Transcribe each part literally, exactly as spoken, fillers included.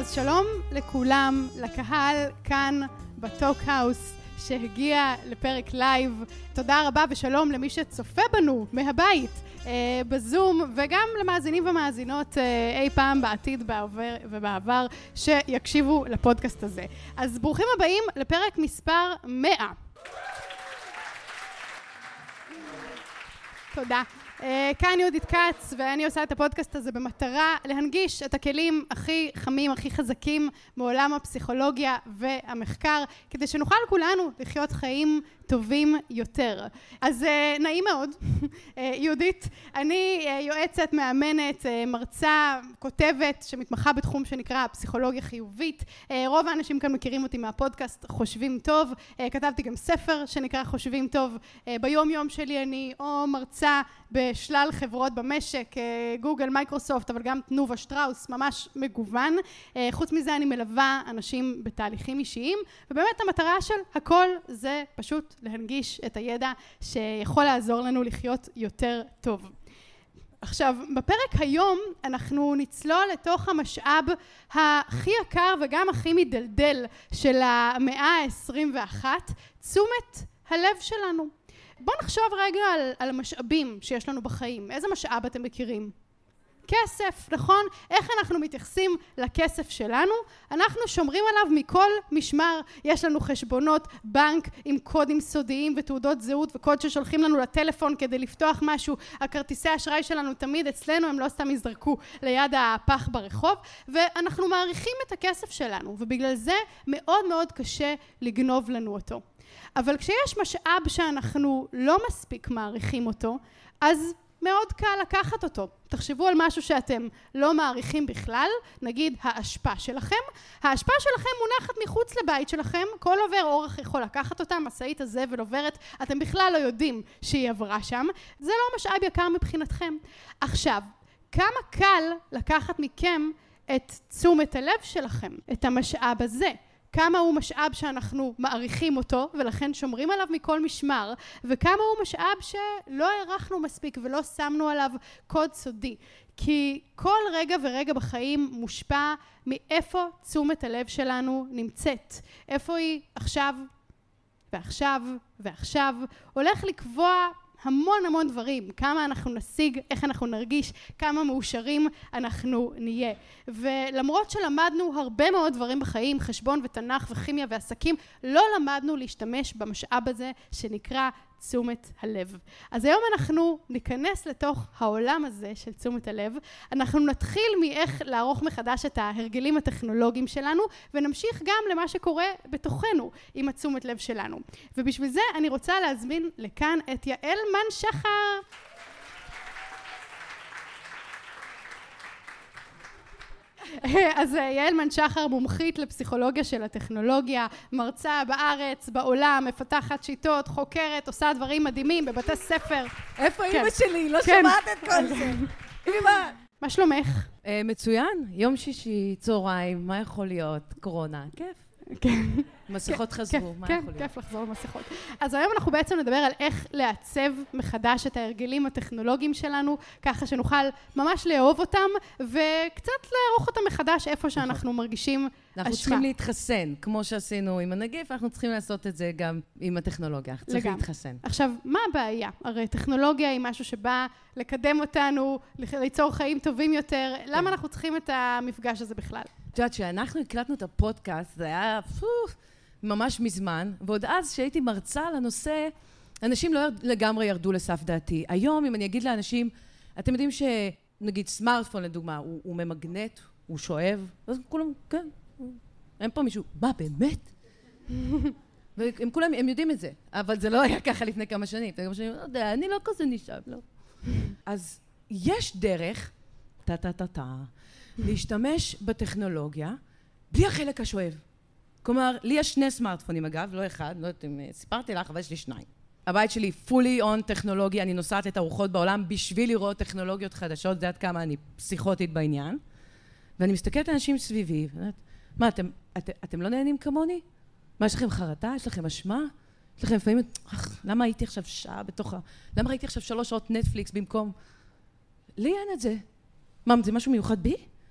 אז שלום לכולם, לקהל כאן בטוק-האוס שהגיע לפרק לייב. תודה רבה ושלום למי שצופה בנו מהבית, אה, בזום, וגם למאזינים ומאזינות אה, אי פעם בעתיד בעבר, ובעבר שיקשיבו לפודקאסט הזה. אז ברוכים הבאים לפרק מספר מאה. תודה. Uh, כאן יהודית קץ, ואני עושה את הפודקאסט הזה במטרה להנגיש את הכלים הכי חמים, הכי חזקים מעולם הפסיכולוגיה והמחקר, כדי שנוכל כולנו לחיות חיים טובים יותר. אז uh, נעים מאוד, uh, יהודית, אני uh, יועצת, מאמנת, uh, מרצה, כותבת, שמתמחה בתחום שנקרא פסיכולוגיה חיובית. Uh, רוב האנשים כאן מכירים אותי מהפודקאסט חושבים טוב, uh, כתבתי גם ספר שנקרא חושבים טוב. Uh, ביום יום שלי אני או מרצה בשלל חברות במשק, גוגל, מייקרוסופט, אבל גם תנובה, שטראוס, ממש מגוון. חוץ מזה אני מלווה אנשים בתהליכים אישיים, ובאמת המטרה של הכל זה פשוט להנגיש את הידע שיכול לעזור לנו לחיות יותר טוב. עכשיו, בפרק היום אנחנו נצלול לתוך המשאב הכי יקר וגם הכי מדלדל של המאה ה-עשרים ואחת, תשומת הלב שלנו. בואו נחשוב רגע על, על המשאבים שיש לנו בחיים. איזה משאב אתם מכירים? כסף, נכון? איך אנחנו מתייחסים לכסף שלנו? אנחנו שומרים עליו מכל משמר. יש לנו חשבונות בנק עם קודים סודיים ותעודות זהות וקוד ששולחים לנו לטלפון כדי לפתוח משהו. הכרטיסי אשראי שלנו תמיד אצלנו, הם לא סתם יזרקו ליד הפח ברחוב, ואנחנו מעריכים את הכסף שלנו, ובגלל זה מאוד מאוד קשה לגנוב לנו אותו. אבל כשיש משאב שאנחנו לא מספיק מעריכים אותו, אז מאוד קל לקחת אותו. תחשבו על משהו שאתם לא מעריכים בכלל, נגיד האשפה שלכם. האשפה שלכם מונחת מחוץ לבית שלכם, כל עובר אורח יכול לקחת אותה, משאית הזבל עוברת, אתם בכלל לא יודעים שהיא עברה שם. זה לא משאב יקר מבחינתכם. עכשיו, כמה קל לקחת מכם את תשומת הלב שלכם, את המשאב הזה? כמה הוא משאב שאנחנו מעריכים אותו ולכן שומרים עליו מכל משמר, וכמה הוא משאב שלא הערכנו מספיק ולא שמנו עליו קוד סודי. כי כל רגע ורגע בחיים מושפע מאיפה תשומת הלב שלנו נמצאת. איפה היא עכשיו ועכשיו ועכשיו. הולך לקבוע המון המון דברים, כמה אנחנו נשיג, איך אנחנו נרגיש, כמה מאושרים אנחנו נהיה. ולמרות שלמדנו הרבה מאוד דברים בחיים, חשבון ותנ"ך וכימיה ועסקים, לא למדנו להשתמש במשאב הזה שנקרא תשומת הלב. אז היום אנחנו ניכנס לתוך העולם הזה של תשומת הלב. אנחנו נתחיל מאיך לערוך מחדש את ההרגלים הטכנולוגיים שלנו, ונמשיך גם למה שקורה בתוכנו עם התשומת לב שלנו. ובשביל זה אני רוצה להזמין לכאן את יעל מן שחר. אז יעל מן שחר מומחית לפסיכולוגיה של הטכנולוגיה, מרצה בארץ, בעולם, מפתחת שיטות, חוקרת, עושה דברים מדהימים בבתי ספר. איפה אמא שלי? לא שומעת את כל זה. אמא! מה שלומך? מצוין, יום שישי, צהריים, מה יכול להיות? קורונה, כיף. כן. מסכות חזרו, מה יכול להיות? כן, כיף לחזור למסכות. אז היום אנחנו בעצם נדבר על איך לעצב מחדש את ההרגלים הטכנולוגיים שלנו, ככה שנוכל ממש לאהוב אותם, וקצת לערוך אותם מחדש איפה שאנחנו מרגישים אשמה. אנחנו צריכים להתחסן, כמו שעשינו עם הנגיף, אנחנו צריכים לעשות את זה גם עם הטכנולוגיה. צריך להתחסן. עכשיו, מה הבעיה? הרי טכנולוגיה היא משהו שבא לקדם אותנו, ליצור חיים טובים יותר. למה אנחנו צריכים את המפגש הזה בכלל? את יודעת, כשאנחנו הקלטנו את הפודקאסט, זה היה פוף, ממש מזמן, ועוד אז שהייתי מרצה על הנושא, אנשים לא ירד, לגמרי ירדו לסף דעתי. היום, אם אני אגיד לאנשים, אתם יודעים שנגיד סמארטפון לדוגמה, הוא, הוא ממגנט, הוא שואב, אז כולם, כן, אין פה מישהו, מה, באמת? והם כולם, הם יודעים את זה, אבל זה לא היה ככה לפני כמה שנים. לפני כמה שנים, לא יודע, אני לא כזה נשאב, לא. אז יש דרך, טה-טה-טה-טה, להשתמש בטכנולוגיה בלי החלק השואב. כלומר, לי יש שני סמארטפונים אגב, לא אחד, לא יודעת אם סיפרתי לך, אבל יש לי שניים. הבית שלי fully on טכנולוגיה, אני נוסעת לתערוכות בעולם בשביל לראות טכנולוגיות חדשות, זה עד כמה אני פסיכוטית בעניין. ואני מסתכלת על אנשים סביבי, ואומרת, מה, אתם, את, אתם לא נהנים כמוני? מה, יש לכם חרטה? יש לכם אשמה? יש לכם לפעמים, אך, למה הייתי עכשיו שעה בתוך ה... למה ראיתי עכשיו שלוש שעות נטפליקס במקום? לי אין את זה. מה, זה משהו מיוחד בי?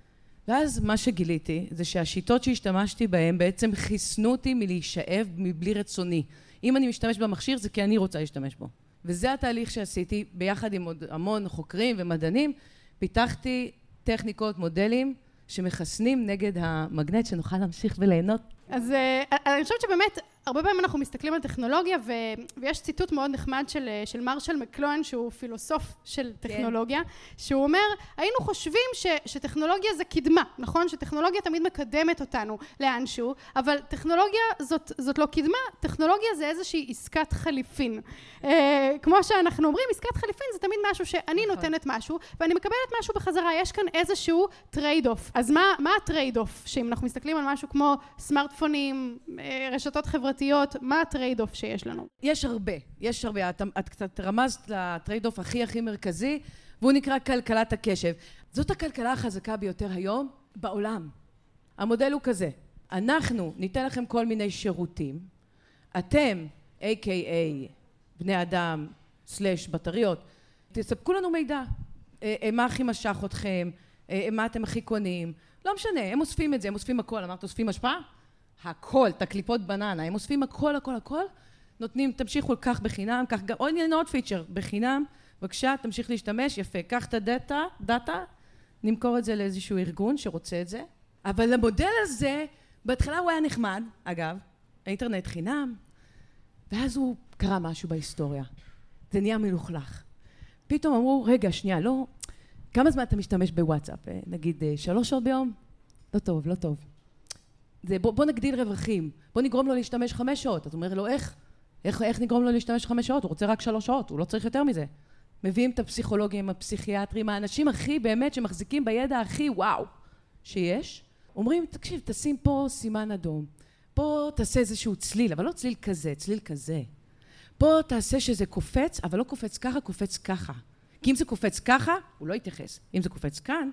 ואז מה שגיליתי זה שהשיטות שהשתמשתי בהן בעצם חיסנו אותי מלהישאב מבלי רצוני. אם אני משתמש במכשיר זה כי אני רוצה להשתמש בו. וזה התהליך שעשיתי ביחד עם עוד המון חוקרים ומדענים. פיתחתי טכניקות, מודלים שמחסנים נגד המגנט שנוכל להמשיך וליהנות. אז אני חושבת שבאמת הרבה פעמים אנחנו מסתכלים על טכנולוגיה ו... ויש ציטוט מאוד נחמד של, של מרשל מקלוהן שהוא פילוסוף של טכנולוגיה, כן. שהוא אומר, היינו חושבים ש... שטכנולוגיה זה קדמה, נכון? שטכנולוגיה תמיד מקדמת אותנו לאנשהו, אבל טכנולוגיה זאת, זאת לא קדמה, טכנולוגיה זה איזושהי עסקת חליפין. אה, כמו שאנחנו אומרים, עסקת חליפין זה תמיד משהו שאני נכון. נותנת משהו ואני מקבלת משהו בחזרה, יש כאן איזשהו טרייד אוף. אז מה, מה הטרייד אוף? שאם אנחנו מסתכלים על משהו כמו סמארטפונים, רשתות חברתיות, מה הטרייד אוף שיש לנו? יש הרבה, יש הרבה. את, את קצת רמזת לטרייד אוף הכי הכי מרכזי, והוא נקרא כלכלת הקשב. זאת הכלכלה החזקה ביותר היום בעולם. המודל הוא כזה, אנחנו ניתן לכם כל מיני שירותים, אתם, איי קיי איי, בני אדם, סלש, בטריות, תספקו לנו מידע. מה הכי משך אתכם, מה אתם הכי קונים, לא משנה, הם אוספים את זה, הם אוספים הכל, אמרת, אוספים השפעה? הכל, תקליפות בננה, הם אוספים הכל, הכל, הכל, נותנים, תמשיכו כך בחינם, כך גם, או הנה עוד פיצ'ר, בחינם, בבקשה, תמשיך להשתמש, יפה, קח את הדאטה, דאטה, נמכור את זה לאיזשהו ארגון שרוצה את זה, אבל המודל הזה, בהתחלה הוא היה נחמד, אגב, האינטרנט חינם, ואז הוא קרה משהו בהיסטוריה, זה נהיה מלוכלך. פתאום אמרו, רגע, שנייה, לא, כמה זמן אתה משתמש בוואטסאפ? נגיד שלוש שעות ביום? לא טוב, לא טוב. זה, בוא, בוא נגדיל רווחים, בוא נגרום לו להשתמש חמש שעות. אז הוא אומר לו, איך? איך, איך נגרום לו להשתמש חמש שעות? הוא רוצה רק שלוש שעות, הוא לא צריך יותר מזה. מביאים את הפסיכולוגים, הפסיכיאטרים, האנשים הכי באמת שמחזיקים בידע הכי וואו שיש. אומרים, תקשיב, תשים פה סימן אדום. פה תעשה איזשהו צליל, אבל לא צליל כזה, צליל כזה. פה תעשה שזה קופץ, אבל לא קופץ ככה, קופץ ככה. כי אם זה קופץ ככה, הוא לא יתייחס. אם זה קופץ כאן,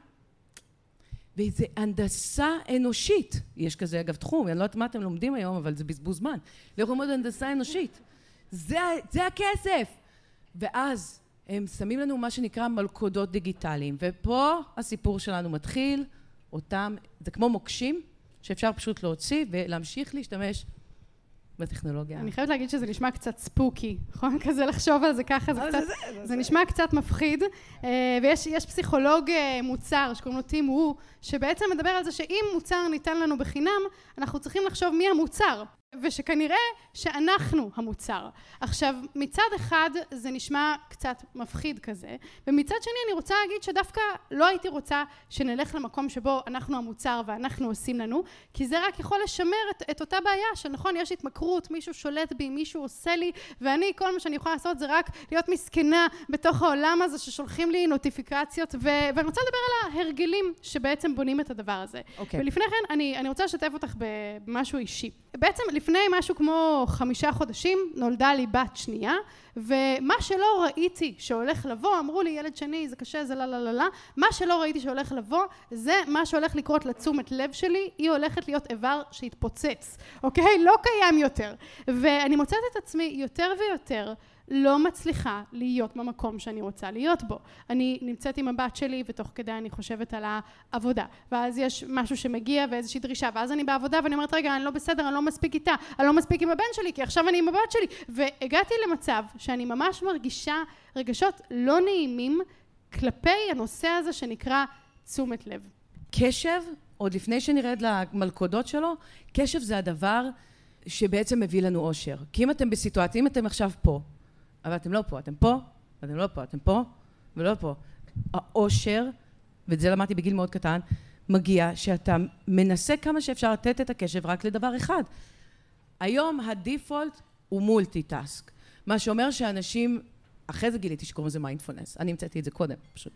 וזה הנדסה אנושית. יש כזה, אגב, תחום, אני לא יודעת מה אתם לומדים היום, אבל זה בזבוז זמן. לראות מאוד הנדסה אנושית. זה, זה הכסף. ואז הם שמים לנו מה שנקרא מלכודות דיגיטליים. ופה הסיפור שלנו מתחיל, אותם, זה כמו מוקשים, שאפשר פשוט להוציא ולהמשיך להשתמש בטכנולוגיה. אני חייבת להגיד שזה נשמע קצת ספוקי, נכון? כזה לחשוב על זה ככה, זה קצת, זה נשמע קצת מפחיד, ויש יש פסיכולוג מוצר שקוראים לו טים וו, שבעצם מדבר על זה שאם מוצר ניתן לנו בחינם, אנחנו צריכים לחשוב מי המוצר, ושכנראה שאנחנו המוצר. עכשיו, מצד אחד זה נשמע קצת מפחיד כזה, ומצד שני אני רוצה להגיד שדווקא לא הייתי רוצה שנלך למקום שבו אנחנו המוצר ואנחנו עושים לנו, כי זה רק יכול לשמר את, את אותה בעיה שנכון, יש התמכרות, מישהו שולט בי, מישהו עושה לי, ואני כל מה שאני יכולה לעשות זה רק להיות מסכנה בתוך העולם הזה ששולחים לי נוטיפיקציות, ו, ואני רוצה לדבר על ההרגלים שבעצם בונים את הדבר הזה. Okay. ולפני כן אני, אני רוצה לשתף אותך במשהו אישי. בעצם לפני משהו כמו חמישה חודשים נולדה לי בת שנייה, ומה שלא ראיתי שהולך לבוא, אמרו לי ילד שני זה קשה, זה לא לא לא לא, מה שלא ראיתי שהולך לבוא זה מה שהולך לקרות לתשומת לב שלי, היא הולכת להיות איבר שהתפוצץ, אוקיי? לא קיים יותר. ואני מוצאת את עצמי יותר ויותר לא מצליחה להיות במקום שאני רוצה להיות בו. אני נמצאת עם הבת שלי ותוך כדי אני חושבת על העבודה, ואז יש משהו שמגיע ואיזושהי דרישה, ואז אני בעבודה ואני אומרת רגע אני לא בסדר, אני לא מספיק איתה, אני לא מספיק עם הבן שלי כי עכשיו אני עם הבת שלי, והגעתי למצב שאני ממש מרגישה רגשות לא נעימים כלפי הנושא הזה שנקרא תשומת לב. קשב, עוד לפני שנרד למלכודות שלו, קשב זה הדבר שבעצם מביא לנו אושר. כי אם אתם בסיטואציה, אם אתם עכשיו פה, אבל אתם לא פה, אתם פה, אתם לא פה, אתם פה, ולא פה. האושר, ואת זה למדתי בגיל מאוד קטן, מגיע שאתה מנסה כמה שאפשר לתת את הקשב רק לדבר אחד. היום הדיפולט הוא מולטי-טאסק. מה שאומר שאנשים, אחרי זה גיליתי שקוראים לזה מיינדפולנס. אני המצאתי את זה קודם, פשוט.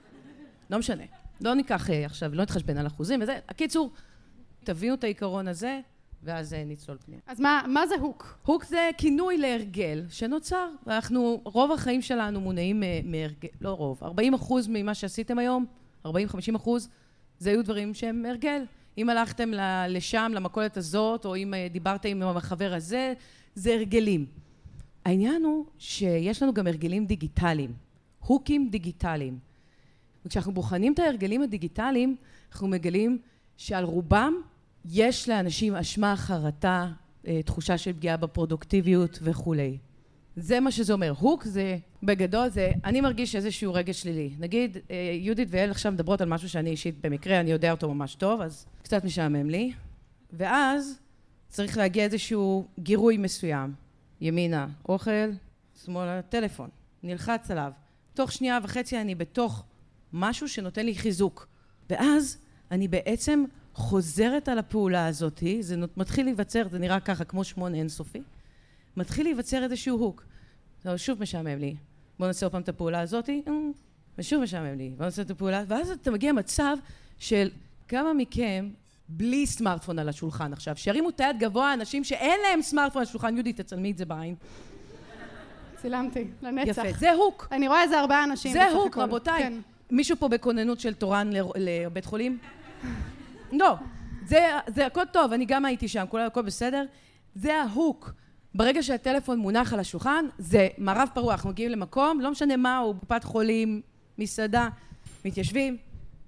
לא משנה. לא ניקח עכשיו, לא נתחשבן על אחוזים וזה. הקיצור, תבינו את העיקרון הזה, ואז נצלול פנימה. אז מה, מה זה הוק? הוק זה כינוי להרגל שנוצר, ואנחנו, רוב החיים שלנו מונעים מהרגל, לא רוב, ארבעים אחוז ממה שעשיתם היום, ארבעים חמישים אחוז, זה היו דברים שהם הרגל. אם הלכתם לשם, למכולת הזאת, או אם דיברתם עם החבר הזה, זה הרגלים. העניין הוא שיש לנו גם הרגלים דיגיטליים, הוקים דיגיטליים. וכשאנחנו בוחנים את ההרגלים הדיגיטליים, אנחנו מגלים שעל רובם יש לאנשים אשמה, חרטה, תחושה של פגיעה בפרודוקטיביות וכולי. זה מה שזה אומר. הוק זה, בגדול זה, אני מרגיש איזשהו רגש שלילי. נגיד, יהודית ואל עכשיו מדברות על משהו שאני אישית במקרה, אני יודע אותו ממש טוב, אז קצת משעמם לי. ואז צריך להגיע איזשהו גירוי מסוים. ימינה, אוכל, שמאלה, טלפון. נלחץ עליו. תוך שנייה וחצי אני בתוך משהו שנותן לי חיזוק. ואז אני בעצם חוזרת על הפעולה הזאת, זה מתחיל להיווצר, זה נראה ככה כמו שמונה אינסופי, מתחיל להיווצר איזשהו הוק. זה שוב משעמם לי. בואו נעשה עוד פעם את הפעולה הזאת, ושוב משעמם לי. בואו נעשה את הפעולה, ואז אתה מגיע למצב של כמה מכם בלי סמארטפון על השולחן עכשיו. שירימו את היד גבוה, אנשים שאין להם סמארטפון על השולחן, יהודית, תצלמי את זה בעין. צילמתי, לנצח. יפה, זה הוק. אני רואה איזה ארבעה אנשים. זה הוק, רבותיי. כן. מישהו פה בכוננות של תורן לבית חולים? לא, זה, זה הכל טוב, אני גם הייתי שם, כולה הכל בסדר. זה ההוק. ברגע שהטלפון מונח על השולחן, זה מערב פרוע, אנחנו מגיעים למקום, לא משנה מה, הוא קופת חולים, מסעדה, מתיישבים.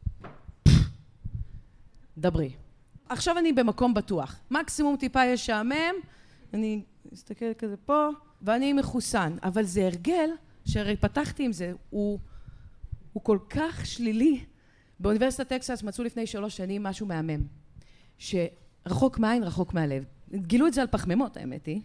דברי. עכשיו אני במקום בטוח. מקסימום טיפה ישעמם, אני אסתכל כזה פה, ואני מחוסן. אבל זה הרגל, שהרי פתחתי עם זה, הוא, הוא כל כך שלילי. באוניברסיטת טקסס מצאו לפני שלוש שנים משהו מהמם, שרחוק מהעין, רחוק מהלב. גילו את זה על פחמימות, האמת היא.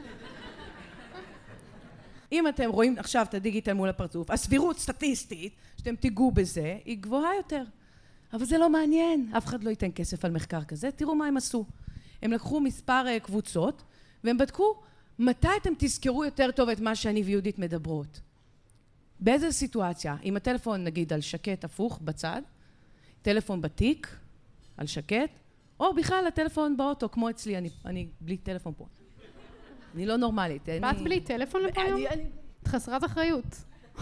אם אתם רואים עכשיו את הדיגיטל מול הפרצוף, הסבירות סטטיסטית שאתם תיגעו בזה, היא גבוהה יותר. אבל זה לא מעניין, אף אחד לא ייתן כסף על מחקר כזה. תראו מה הם עשו. הם לקחו מספר קבוצות, והם בדקו מתי אתם תזכרו יותר טוב את מה שאני ויהודית מדברות. באיזה סיטואציה? עם הטלפון נגיד על שקט הפוך בצד, טלפון בתיק על שקט, או בכלל הטלפון באוטו, כמו אצלי, אני, אני בלי טלפון פה. אני לא נורמלית. באת אני... בלי טלפון לפה היום? אני... את חסרת אחריות.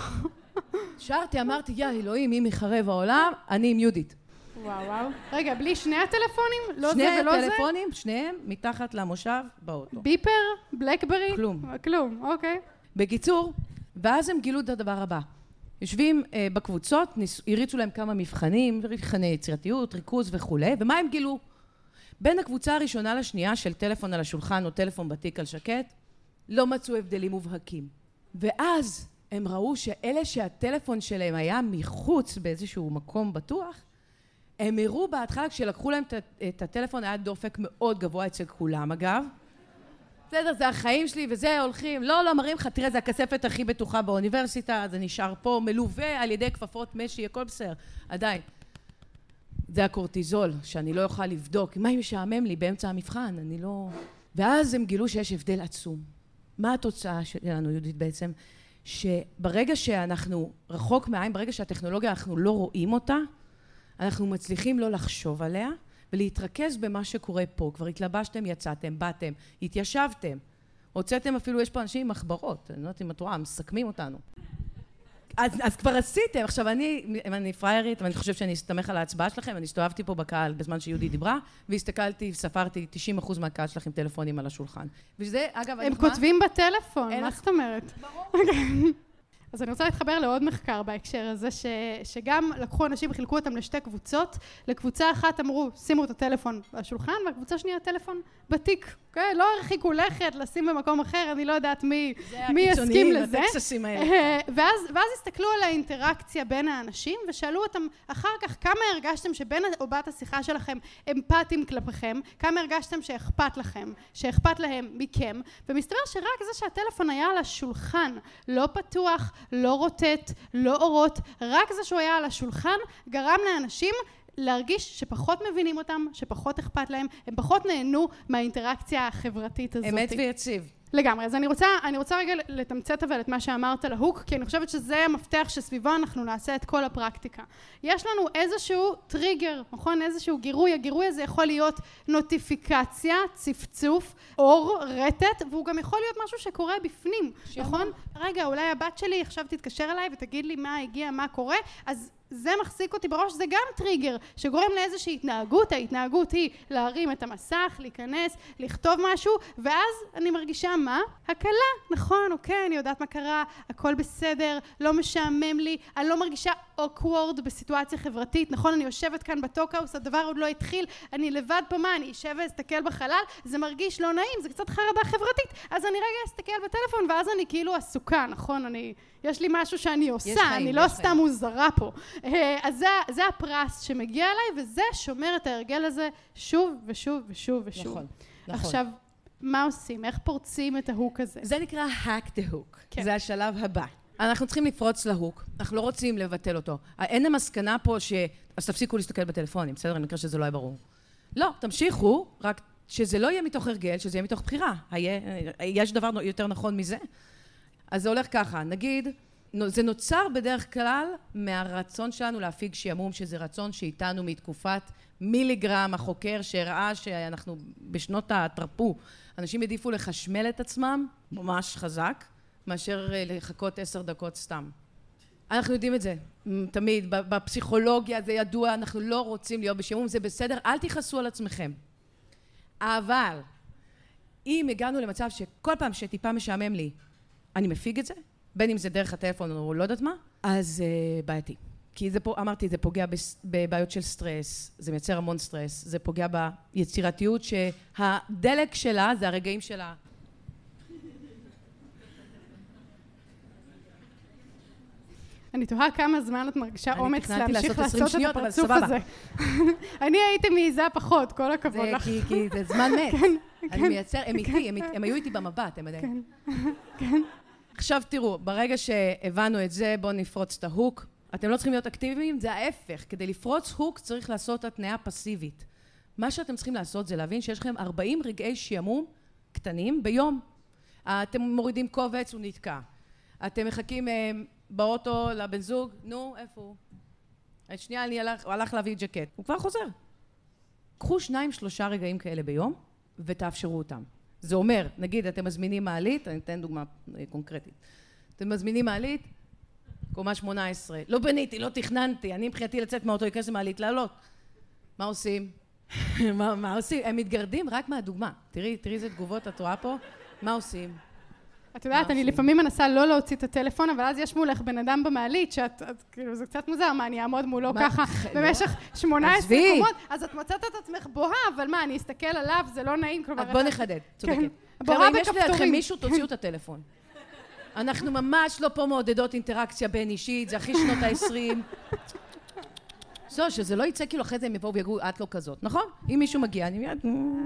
שרתי, אמרתי, יא אלוהים, אם יחרב העולם, אני עם יהודית. וואו וואו. רגע, בלי שני הטלפונים? לא שני זה ולא זה? שני הטלפונים, שניהם מתחת למושב באוטו. ביפר? בלקברי? כלום. כלום, אוקיי. בקיצור, ואז הם גילו את הדבר הבא. יושבים אה, בקבוצות, ניס... הריצו להם כמה מבחנים, מבחני יצירתיות, ריכוז וכו', ומה הם גילו? בין הקבוצה הראשונה לשנייה של טלפון על השולחן או טלפון בתיק על שקט, לא מצאו הבדלים מובהקים. ואז הם ראו שאלה שהטלפון שלהם היה מחוץ באיזשהו מקום בטוח, הם הראו בהתחלה כשלקחו להם את הטלפון, היה דופק מאוד גבוה אצל כולם אגב. בסדר, זה החיים שלי וזה הולכים, לא, לא, מראים לך, תראה, זה הכספת הכי בטוחה באוניברסיטה, זה נשאר פה, מלווה על ידי כפפות משי, הכל בסדר, עדיין. זה הקורטיזול, שאני לא אוכל לבדוק, מה אם משעמם לי באמצע המבחן, אני לא... ואז הם גילו שיש הבדל עצום. מה התוצאה שלנו, יהודית, בעצם? שברגע שאנחנו רחוק מהעין, ברגע שהטכנולוגיה אנחנו לא רואים אותה, אנחנו מצליחים לא לחשוב עליה, ולהתרכז במה שקורה פה. כבר התלבשתם, יצאתם, באתם, התיישבתם. הוצאתם אפילו, יש פה אנשים עם מחברות, אני לא יודעת אם את רואה, מסכמים אותנו. אז, אז כבר עשיתם. עכשיו אני, אני פריירית, ואני חושבת שאני אסתמך על ההצבעה שלכם, אני הסתובבתי פה בקהל בזמן שיהודי דיברה, והסתכלתי, ספרתי תשעים אחוז מהקהל שלכם טלפונים על השולחן. וזה, אגב, הם כותבים בטלפון, מה זאת אומרת? ברור. אז אני רוצה להתחבר לעוד מחקר בהקשר הזה, ש, שגם לקחו אנשים וחילקו אותם לשתי קבוצות. לקבוצה אחת אמרו, שימו את הטלפון בשולחן, והקבוצה שנייה, טלפון בתיק. Okay? לא הרחיקו לכת, לשים במקום אחר, אני לא יודעת מי, מי יסכים לזה. זה הטקססים האלה. ואז, ואז הסתכלו על האינטראקציה בין האנשים, ושאלו אותם אחר כך, כמה הרגשתם שבין או בת השיחה שלכם אמפתיים כלפיכם, כמה הרגשתם שאכפת לכם, שאכפת להם מכם, ומסתבר שרק זה שהטלפון היה על השולחן, לא פתוח, לא רוטט, לא אורות, רק זה שהוא היה על השולחן, גרם לאנשים להרגיש שפחות מבינים אותם, שפחות אכפת להם, הם פחות נהנו מהאינטראקציה החברתית הזאת. אמת ויציב. לגמרי. אז אני רוצה, אני רוצה רגע לתמצת אבל את מה שאמרת להוק, כי אני חושבת שזה המפתח שסביבו אנחנו נעשה את כל הפרקטיקה. יש לנו איזשהו טריגר, נכון? איזשהו גירוי. הגירוי הזה יכול להיות נוטיפיקציה, צפצוף, אור, רטט, והוא גם יכול להיות משהו שקורה בפנים, נכון? רגע, אולי הבת שלי עכשיו תתקשר אליי ותגיד לי מה הגיע, מה קורה, אז זה מחזיק אותי בראש, זה גם טריגר שגורם לאיזושהי התנהגות. ההתנהגות היא להרים את המסך, להיכנס, לכתוב משהו, ואז אני מרגישה מה? הקלה, נכון, אוקיי, אני יודעת מה קרה, הכל בסדר, לא משעמם לי, אני לא מרגישה אוקוורד בסיטואציה חברתית, נכון, אני יושבת כאן בטוקהאוס, הדבר עוד לא התחיל, אני לבד פה, מה, אני אשב ואסתכל בחלל, זה מרגיש לא נעים, זה קצת חרדה חברתית, אז אני רגע אסתכל בטלפון, ואז אני כאילו עסוקה, נכון, אני, יש לי משהו שאני עושה, חיים, אני לא סתם מוזרה פה. אז זה, זה הפרס שמגיע אליי, וזה שומר את ההרגל הזה שוב ושוב ושוב ושוב. נכון, נכון. עכשיו, מה עושים? איך פורצים את ההוק הזה? זה נקרא hack the hook. כן. זה השלב הבא. אנחנו צריכים לפרוץ להוק, אנחנו לא רוצים לבטל אותו. אין המסקנה פה ש... אז תפסיקו להסתכל בטלפונים, בסדר? אני מקווה שזה לא יהיה ברור. לא, תמשיכו, רק שזה לא יהיה מתוך הרגל, שזה יהיה מתוך בחירה. היה, יש דבר יותר נכון מזה? אז זה הולך ככה, נגיד, זה נוצר בדרך כלל מהרצון שלנו להפיג שעמום, שזה רצון שאיתנו מתקופת מיליגרם, החוקר שהראה שאנחנו בשנות התרפו, אנשים העדיפו לחשמל את עצמם, ממש חזק, מאשר לחכות עשר דקות סתם. אנחנו יודעים את זה, תמיד, בפסיכולוגיה זה ידוע, אנחנו לא רוצים להיות בשעמום, זה בסדר, אל תכעסו על עצמכם. אבל, אם הגענו למצב שכל פעם שטיפה משעמם לי, אני מפיג את זה, בין אם זה דרך הטלפון או לא יודעת מה, אז uh, בעייתי. כי זה פה, אמרתי, זה פוגע בבעיות של סטרס, זה מייצר המון סטרס, זה פוגע ביצירתיות שהדלק שלה זה הרגעים שלה. אני תוהה כמה זמן את מרגישה אומץ להמשיך לעשות את שניות, הפרצוף הזה. אני הייתי מעיזה פחות, כל הכבוד לך. כי, כי זה זמן מת. כן, אני כן. מייצר, הם איתי, הם, הם היו איתי במבט, הם יודעים. כן, כן. עכשיו תראו, ברגע שהבנו את זה, בואו נפרוץ את ההוק. אתם לא צריכים להיות אקטיביים, זה ההפך. כדי לפרוץ הוק צריך לעשות התנאה פסיבית. מה שאתם צריכים לעשות זה להבין שיש לכם ארבעים רגעי שעמום קטנים ביום. אתם מורידים קובץ, הוא נתקע. אתם מחכים באוטו לבן זוג, נו, איפה הוא? את שנייה, אני הלך, הוא הלך להביא ג'קט. הוא כבר חוזר. קחו שניים, שלושה רגעים כאלה ביום, ותאפשרו אותם. זה אומר, נגיד, אתם מזמינים מעלית, אני אתן דוגמה קונקרטית. אתם מזמינים מעלית, קומה שמונה עשרה. לא בניתי, לא תכננתי, אני מבחינתי לצאת מהאוטו, יקרס למעלית, לעלות. מה עושים? מה, מה עושים? הם מתגרדים רק מהדוגמה. תראי, תראי איזה תגובות את רואה פה. מה עושים? את יודעת, אני לפעמים מנסה לא להוציא את הטלפון, אבל אז יש מולך בן אדם במעלית, שאת, כאילו, זה קצת מוזר, מה, אני אעמוד מולו ככה במשך שמונה עשרה קומות, אז את מוצאת את עצמך בוהה, אבל מה, אני אסתכל עליו, זה לא נעים, כלומר... בוא נחדד, צודקת. בוהה אם יש לידכם בכפתורים. מישהו, תוציאו את הטלפון. אנחנו ממש לא פה מעודדות אינטראקציה בין אישית, זה הכי שנות ה-עשרים. זו, שזה לא יצא כאילו אחרי זה הם יבואו ויגעו, את לא כזאת, נכון? אם מישהו מגיע, אני מיד...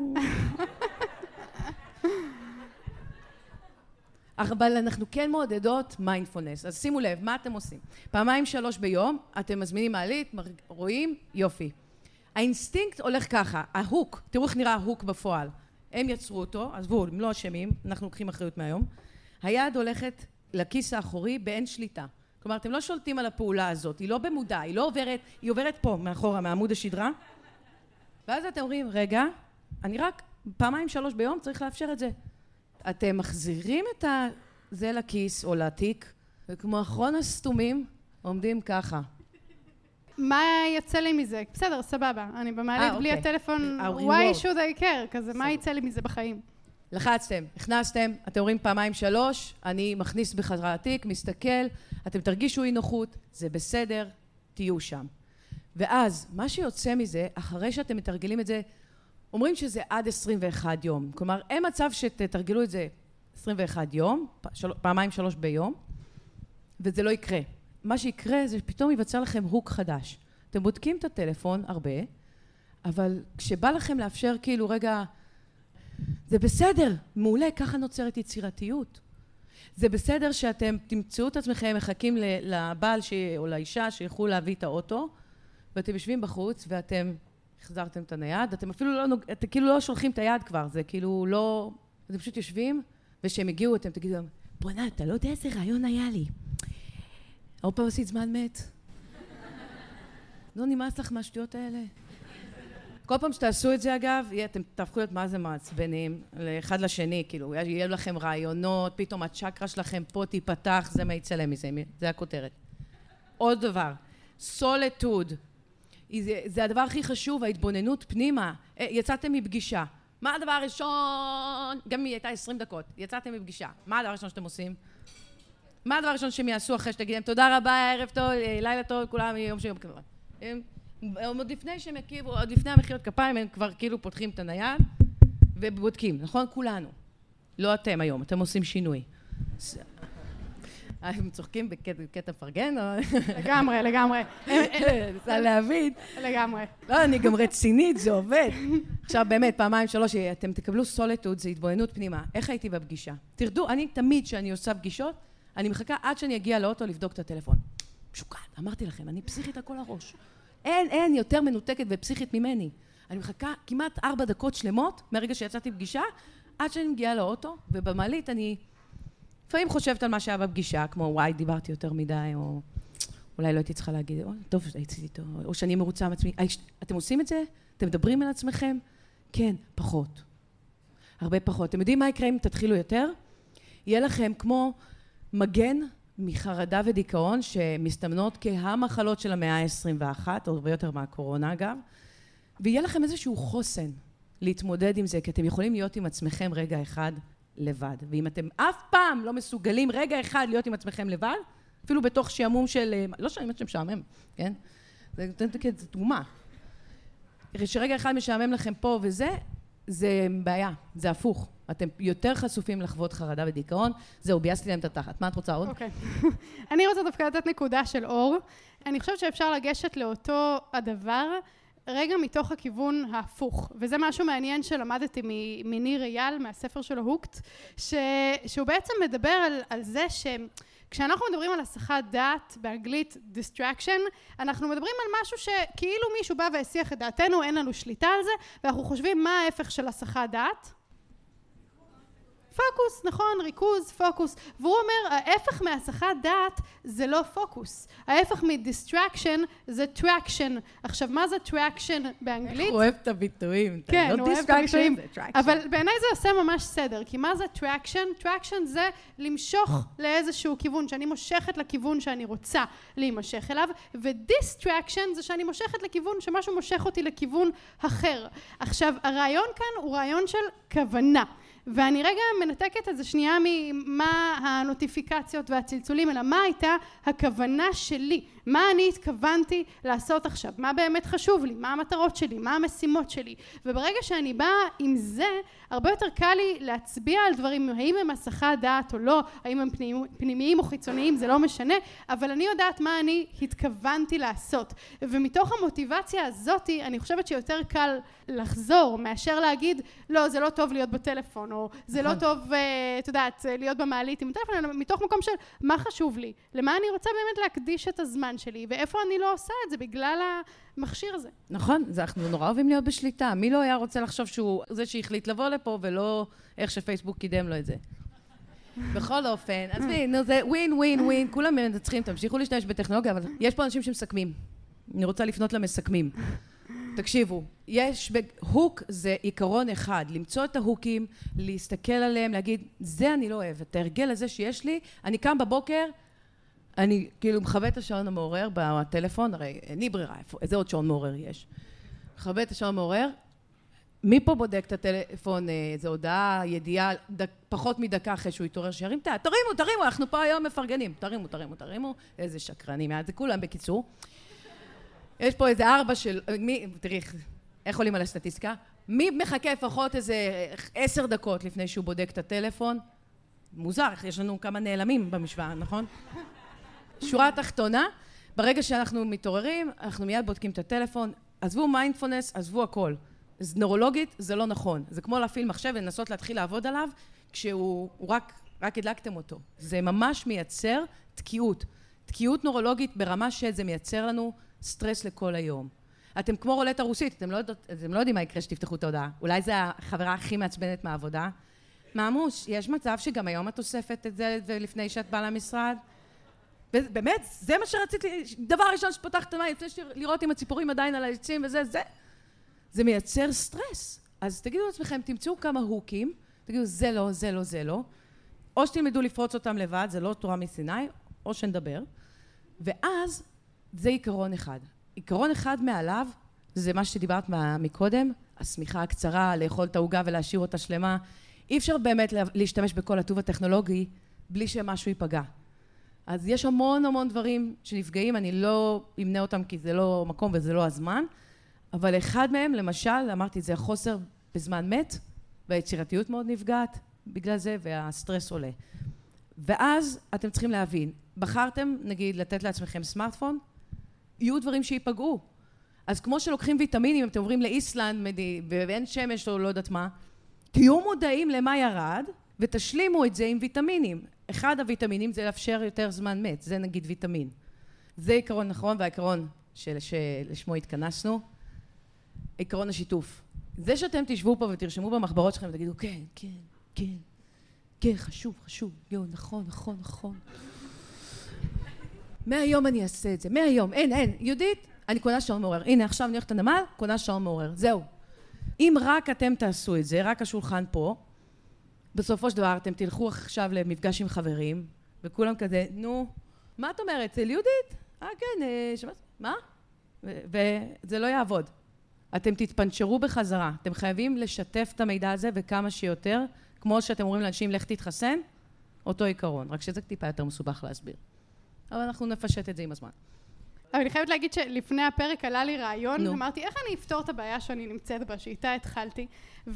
אבל אנחנו כן מעודדות מיינדפולנס. אז שימו לב, מה אתם עושים? פעמיים שלוש ביום, אתם מזמינים מעלית, רואים, יופי. האינסטינקט הולך ככה, ההוק, תראו איך נראה ההוק בפועל. הם יצרו אותו, עזבו, הם לא אשמים, אנחנו לוקחים אחריות מהיום. היד הולכת לכיס האחורי באין שליטה. כלומר, אתם לא שולטים על הפעולה הזאת, היא לא במודע, היא לא עוברת, היא עוברת פה, מאחורה, מעמוד השדרה. ואז אתם אומרים, רגע, אני רק פעמיים שלוש ביום צריך לאפשר את זה. אתם מחזירים את זה לכיס או לתיק, וכמו אחרון הסתומים, עומדים ככה. מה יצא לי מזה? בסדר, סבבה. אני במעלית בלי הטלפון, why should I care? כזה, מה יצא לי מזה בחיים? לחצתם, הכנסתם, אתם אומרים פעמיים שלוש, אני מכניס בחזרה לתיק, מסתכל, אתם תרגישו אי נוחות, זה בסדר, תהיו שם. ואז, מה שיוצא מזה, אחרי שאתם מתרגלים את זה, אומרים שזה עד עשרים ואחד יום. כלומר, אין מצב שתתרגלו את זה עשרים ואחד יום, פעמיים שלוש ביום, וזה לא יקרה. מה שיקרה זה שפתאום ייווצר לכם הוק חדש. אתם בודקים את הטלפון הרבה, אבל כשבא לכם לאפשר כאילו רגע, זה בסדר, מעולה, ככה נוצרת יצירתיות. זה בסדר שאתם תמצאו את עצמכם, מחכים לבעל ש... או לאישה שילכו להביא את האוטו, ואתם יושבים בחוץ ואתם החזרתם את הנייד, אתם אפילו לא, נוג... אתם כאילו לא שולחים את היד כבר, זה כאילו לא... אתם פשוט יושבים, ושהם הגיעו, אתם תגידו להם, בוא'נה, אתה לא יודע איזה רעיון היה לי. עוד פעם עשית זמן מת. לא נמאס לך מהשטויות האלה. כל פעם שתעשו את זה, אגב, אתם תהפכו להיות מה זה מעצבנים, לאחד לשני, כאילו, יהיה לכם רעיונות, פתאום הצ'קרה שלכם פה תיפתח, זה מה יצא להם מזה, זה הכותרת. עוד דבר, סולטוד. זה, זה הדבר הכי חשוב, ההתבוננות פנימה. יצאתם מפגישה. מה הדבר הראשון? גם אם היא הייתה עשרים דקות. יצאתם מפגישה. מה הדבר הראשון שאתם עושים? מה הדבר הראשון שהם יעשו אחרי שתגיד להם, תודה רבה, ערב טוב, לילה טוב, כולם יום שיום כמובן. הם, עוד לפני שהם יקיבו, עוד לפני המחיאות כפיים, הם כבר כאילו פותחים את הנייד ובודקים, נכון? כולנו. לא אתם היום, אתם עושים שינוי. הם צוחקים בקטע פרגן? לגמרי, לגמרי. זה להבין. לגמרי. לא, אני גם רצינית, זה עובד. עכשיו באמת, פעמיים, שלוש, אתם תקבלו סוליטוד, זה התבוננות פנימה. איך הייתי בפגישה? תרדו, אני תמיד כשאני עושה פגישות, אני מחכה עד שאני אגיע לאוטו לבדוק את הטלפון. משוקעת, אמרתי לכם, אני פסיכית על כל הראש. אין, אין יותר מנותקת ופסיכית ממני. אני מחכה כמעט ארבע דקות שלמות, מהרגע שיצאתי פגישה, עד שאני מגיעה לאוטו, ובמעלית אני לפעמים חושבת על מה שהיה בפגישה, כמו וואי, דיברתי יותר מדי, או אולי לא הייתי צריכה להגיד, או, טוב, הייתי איתו, או שאני מרוצה מעצמי. אתם עושים את זה? אתם מדברים על עצמכם? כן, פחות. הרבה פחות. אתם יודעים מה יקרה אם תתחילו יותר? יהיה לכם כמו מגן מחרדה ודיכאון, שמסתמנות כהמחלות של המאה ה-עשרים ואחת, או הרבה יותר מהקורונה אגב, ויהיה לכם איזשהו חוסן להתמודד עם זה, כי אתם יכולים להיות עם עצמכם רגע אחד לבד. ואם אתם אף פעם לא מסוגלים רגע אחד להיות עם עצמכם לבד, אפילו בתוך שעמום של, לא שאני אומרת שמשעמם, כן? זה דוגמה. שרגע אחד משעמם לכם פה וזה, זה בעיה, זה הפוך. אתם יותר חשופים לחוות חרדה ודיכאון. זהו, בייסתי להם את התחת. מה את רוצה עוד? אוקיי. אני רוצה דווקא לתת נקודה של אור. אני חושבת שאפשר לגשת לאותו הדבר רגע מתוך הכיוון ההפוך, וזה משהו מעניין שלמדתי מניר אייל, מהספר שלו הוקט, ש... שהוא בעצם מדבר על, על זה שכשאנחנו מדברים על הסחת דעת, באנגלית distraction, אנחנו מדברים על משהו שכאילו מישהו בא והסיח את דעתנו, אין לנו שליטה על זה, ואנחנו חושבים מה ההפך של הסחת דעת? פוקוס, נכון, ריכוז, פוקוס. והוא אומר, ההפך מהסחת דעת זה לא פוקוס. ההפך מדיסטרקשן זה טראקשן. עכשיו, מה זה טראקשן באנגלית? איך הוא אוהב את הביטויים. כן, הוא אוהב את הביטויים. זה טראקשן. אבל בעיניי זה עושה ממש סדר, כי מה זה טראקשן? טראקשן זה למשוך לאיזשהו כיוון, שאני מושכת לכיוון שאני רוצה להימשך אליו, ודיסטרקשן זה שאני מושכת לכיוון שמשהו מושך אותי לכיוון אחר. עכשיו, הרעיון כאן הוא רעיון של כוונה. ואני רגע מנתקת את זה שנייה ממה הנוטיפיקציות והצלצולים, אלא מה הייתה הכוונה שלי, מה אני התכוונתי לעשות עכשיו, מה באמת חשוב לי, מה המטרות שלי, מה המשימות שלי. וברגע שאני באה עם זה, הרבה יותר קל לי להצביע על דברים, האם הם הסחת דעת או לא, האם הם פנימיים או חיצוניים, זה לא משנה, אבל אני יודעת מה אני התכוונתי לעשות. ומתוך המוטיבציה הזאת, אני חושבת שיותר קל לחזור, מאשר להגיד, לא, זה לא טוב להיות בטלפון, או זה לא טוב, את יודעת, להיות במעלית עם הטלפון, אלא מתוך מקום של מה חשוב לי, למה אני רוצה באמת להקדיש את הזמן שלי, ואיפה אני לא עושה את זה בגלל המכשיר הזה. נכון, אנחנו נורא אוהבים להיות בשליטה. מי לא היה רוצה לחשוב שהוא זה שהחליט לבוא לפה, ולא איך שפייסבוק קידם לו את זה. בכל אופן, אז נו, זה ווין, ווין, ווין, כולם מנצחים, תמשיכו להשתמש בטכנולוגיה, אבל יש פה אנשים שמסכמים. אני רוצה לפנות למסכמים. תקשיבו, יש, הוק זה עיקרון אחד, למצוא את ההוקים, להסתכל עליהם, להגיד, זה אני לא אוהב, את ההרגל הזה שיש לי, אני קם בבוקר, אני כאילו מכבה את השעון המעורר בטלפון, הרי אין לי ברירה, איזה עוד שעון מעורר יש? מכבה את השעון המעורר, מי פה בודק את הטלפון, איזו הודעה, ידיעה, דק, פחות מדקה אחרי שהוא יתעורר שירים, תרימו, תרימו, אנחנו פה היום מפרגנים, תרימו, תרימו, תרימו, איזה שקרנים, זה כולם בקיצור. יש פה איזה ארבע של, מי, תראי, איך עולים על הסטטיסטיקה? מי מחכה לפחות איזה עשר דקות לפני שהוא בודק את הטלפון? מוזר, יש לנו כמה נעלמים במשוואה, נכון? שורה התחתונה, ברגע שאנחנו מתעוררים, אנחנו מיד בודקים את הטלפון, עזבו מיינדפולנס, עזבו הכל. אז נורולוגית זה לא נכון. זה כמו להפעיל מחשב ולנסות להתחיל לעבוד עליו, כשהוא רק, רק הדלקתם אותו. זה ממש מייצר תקיעות. תקיעות נורולוגית ברמה שזה מייצר לנו סטרס לכל היום. אתם כמו רולטה רוסית, אתם לא, אתם לא יודעים מה יקרה שתפתחו את ההודעה. אולי זה החברה הכי מעצבנת מהעבודה. ממוש, יש מצב שגם היום את אוספת את זה ולפני שאת באה למשרד. באמת, זה מה שרציתי, דבר ראשון שפותחת את המים, לפני לראות אם הציפורים עדיין על העצים וזה, זה. זה מייצר סטרס. אז תגידו לעצמכם, תמצאו כמה הוקים, תגידו, זה לא, זה לא, זה לא. או שתלמדו לפרוץ אותם לבד, זה לא תורה מסיני, או שנדבר. ואז זה עיקרון אחד. עיקרון אחד מעליו, זה מה שדיברת מקודם, השמיכה הקצרה, לאכול את העוגה ולהשאיר אותה שלמה. אי אפשר באמת להשתמש בכל הטוב הטכנולוגי בלי שמשהו ייפגע. אז יש המון המון דברים שנפגעים, אני לא אמנה אותם כי זה לא מקום וזה לא הזמן, אבל אחד מהם, למשל, אמרתי, זה החוסר בזמן מת, והיצירתיות מאוד נפגעת בגלל זה, והסטרס עולה. ואז אתם צריכים להבין, בחרתם, נגיד, לתת לעצמכם סמארטפון, יהיו דברים שיפגעו. אז כמו שלוקחים ויטמינים, אם אתם עוברים לאיסלנד, ואין שמש או לא יודעת מה, תהיו מודעים למה ירד, ותשלימו את זה עם ויטמינים. אחד הוויטמינים זה לאפשר יותר זמן מת, זה נגיד ויטמין. זה עיקרון נכון, והעיקרון של, שלשמו התכנסנו, עיקרון השיתוף. זה שאתם תשבו פה ותרשמו במחברות שלכם ותגידו, כן, כן, כן, כן, חשוב, חשוב, יו, נכון, נכון, נכון. מהיום אני אעשה את זה, מהיום, אין, אין, יהודית, אני קונה שעון מעורר. הנה, עכשיו אני הולכת לנמל, קונה שעון מעורר, זהו. אם רק אתם תעשו את זה, רק השולחן פה, בסופו של דבר אתם תלכו עכשיו למפגש עם חברים, וכולם כזה, נו, מה את אומרת? אצל יהודית? אה, כן, שמעת? מה? וזה לא יעבוד. אתם תתפנצ'רו בחזרה. אתם חייבים לשתף את המידע הזה וכמה שיותר, כמו שאתם אומרים לאנשים, לך תתחסן, אותו עיקרון. רק שזה טיפה יותר מסובך להסביר. אבל אנחנו נפשט את זה עם הזמן. אבל אני חייבת להגיד שלפני הפרק עלה לי רעיון, אמרתי, איך אני אפתור את הבעיה שאני נמצאת בה, שאיתה התחלתי,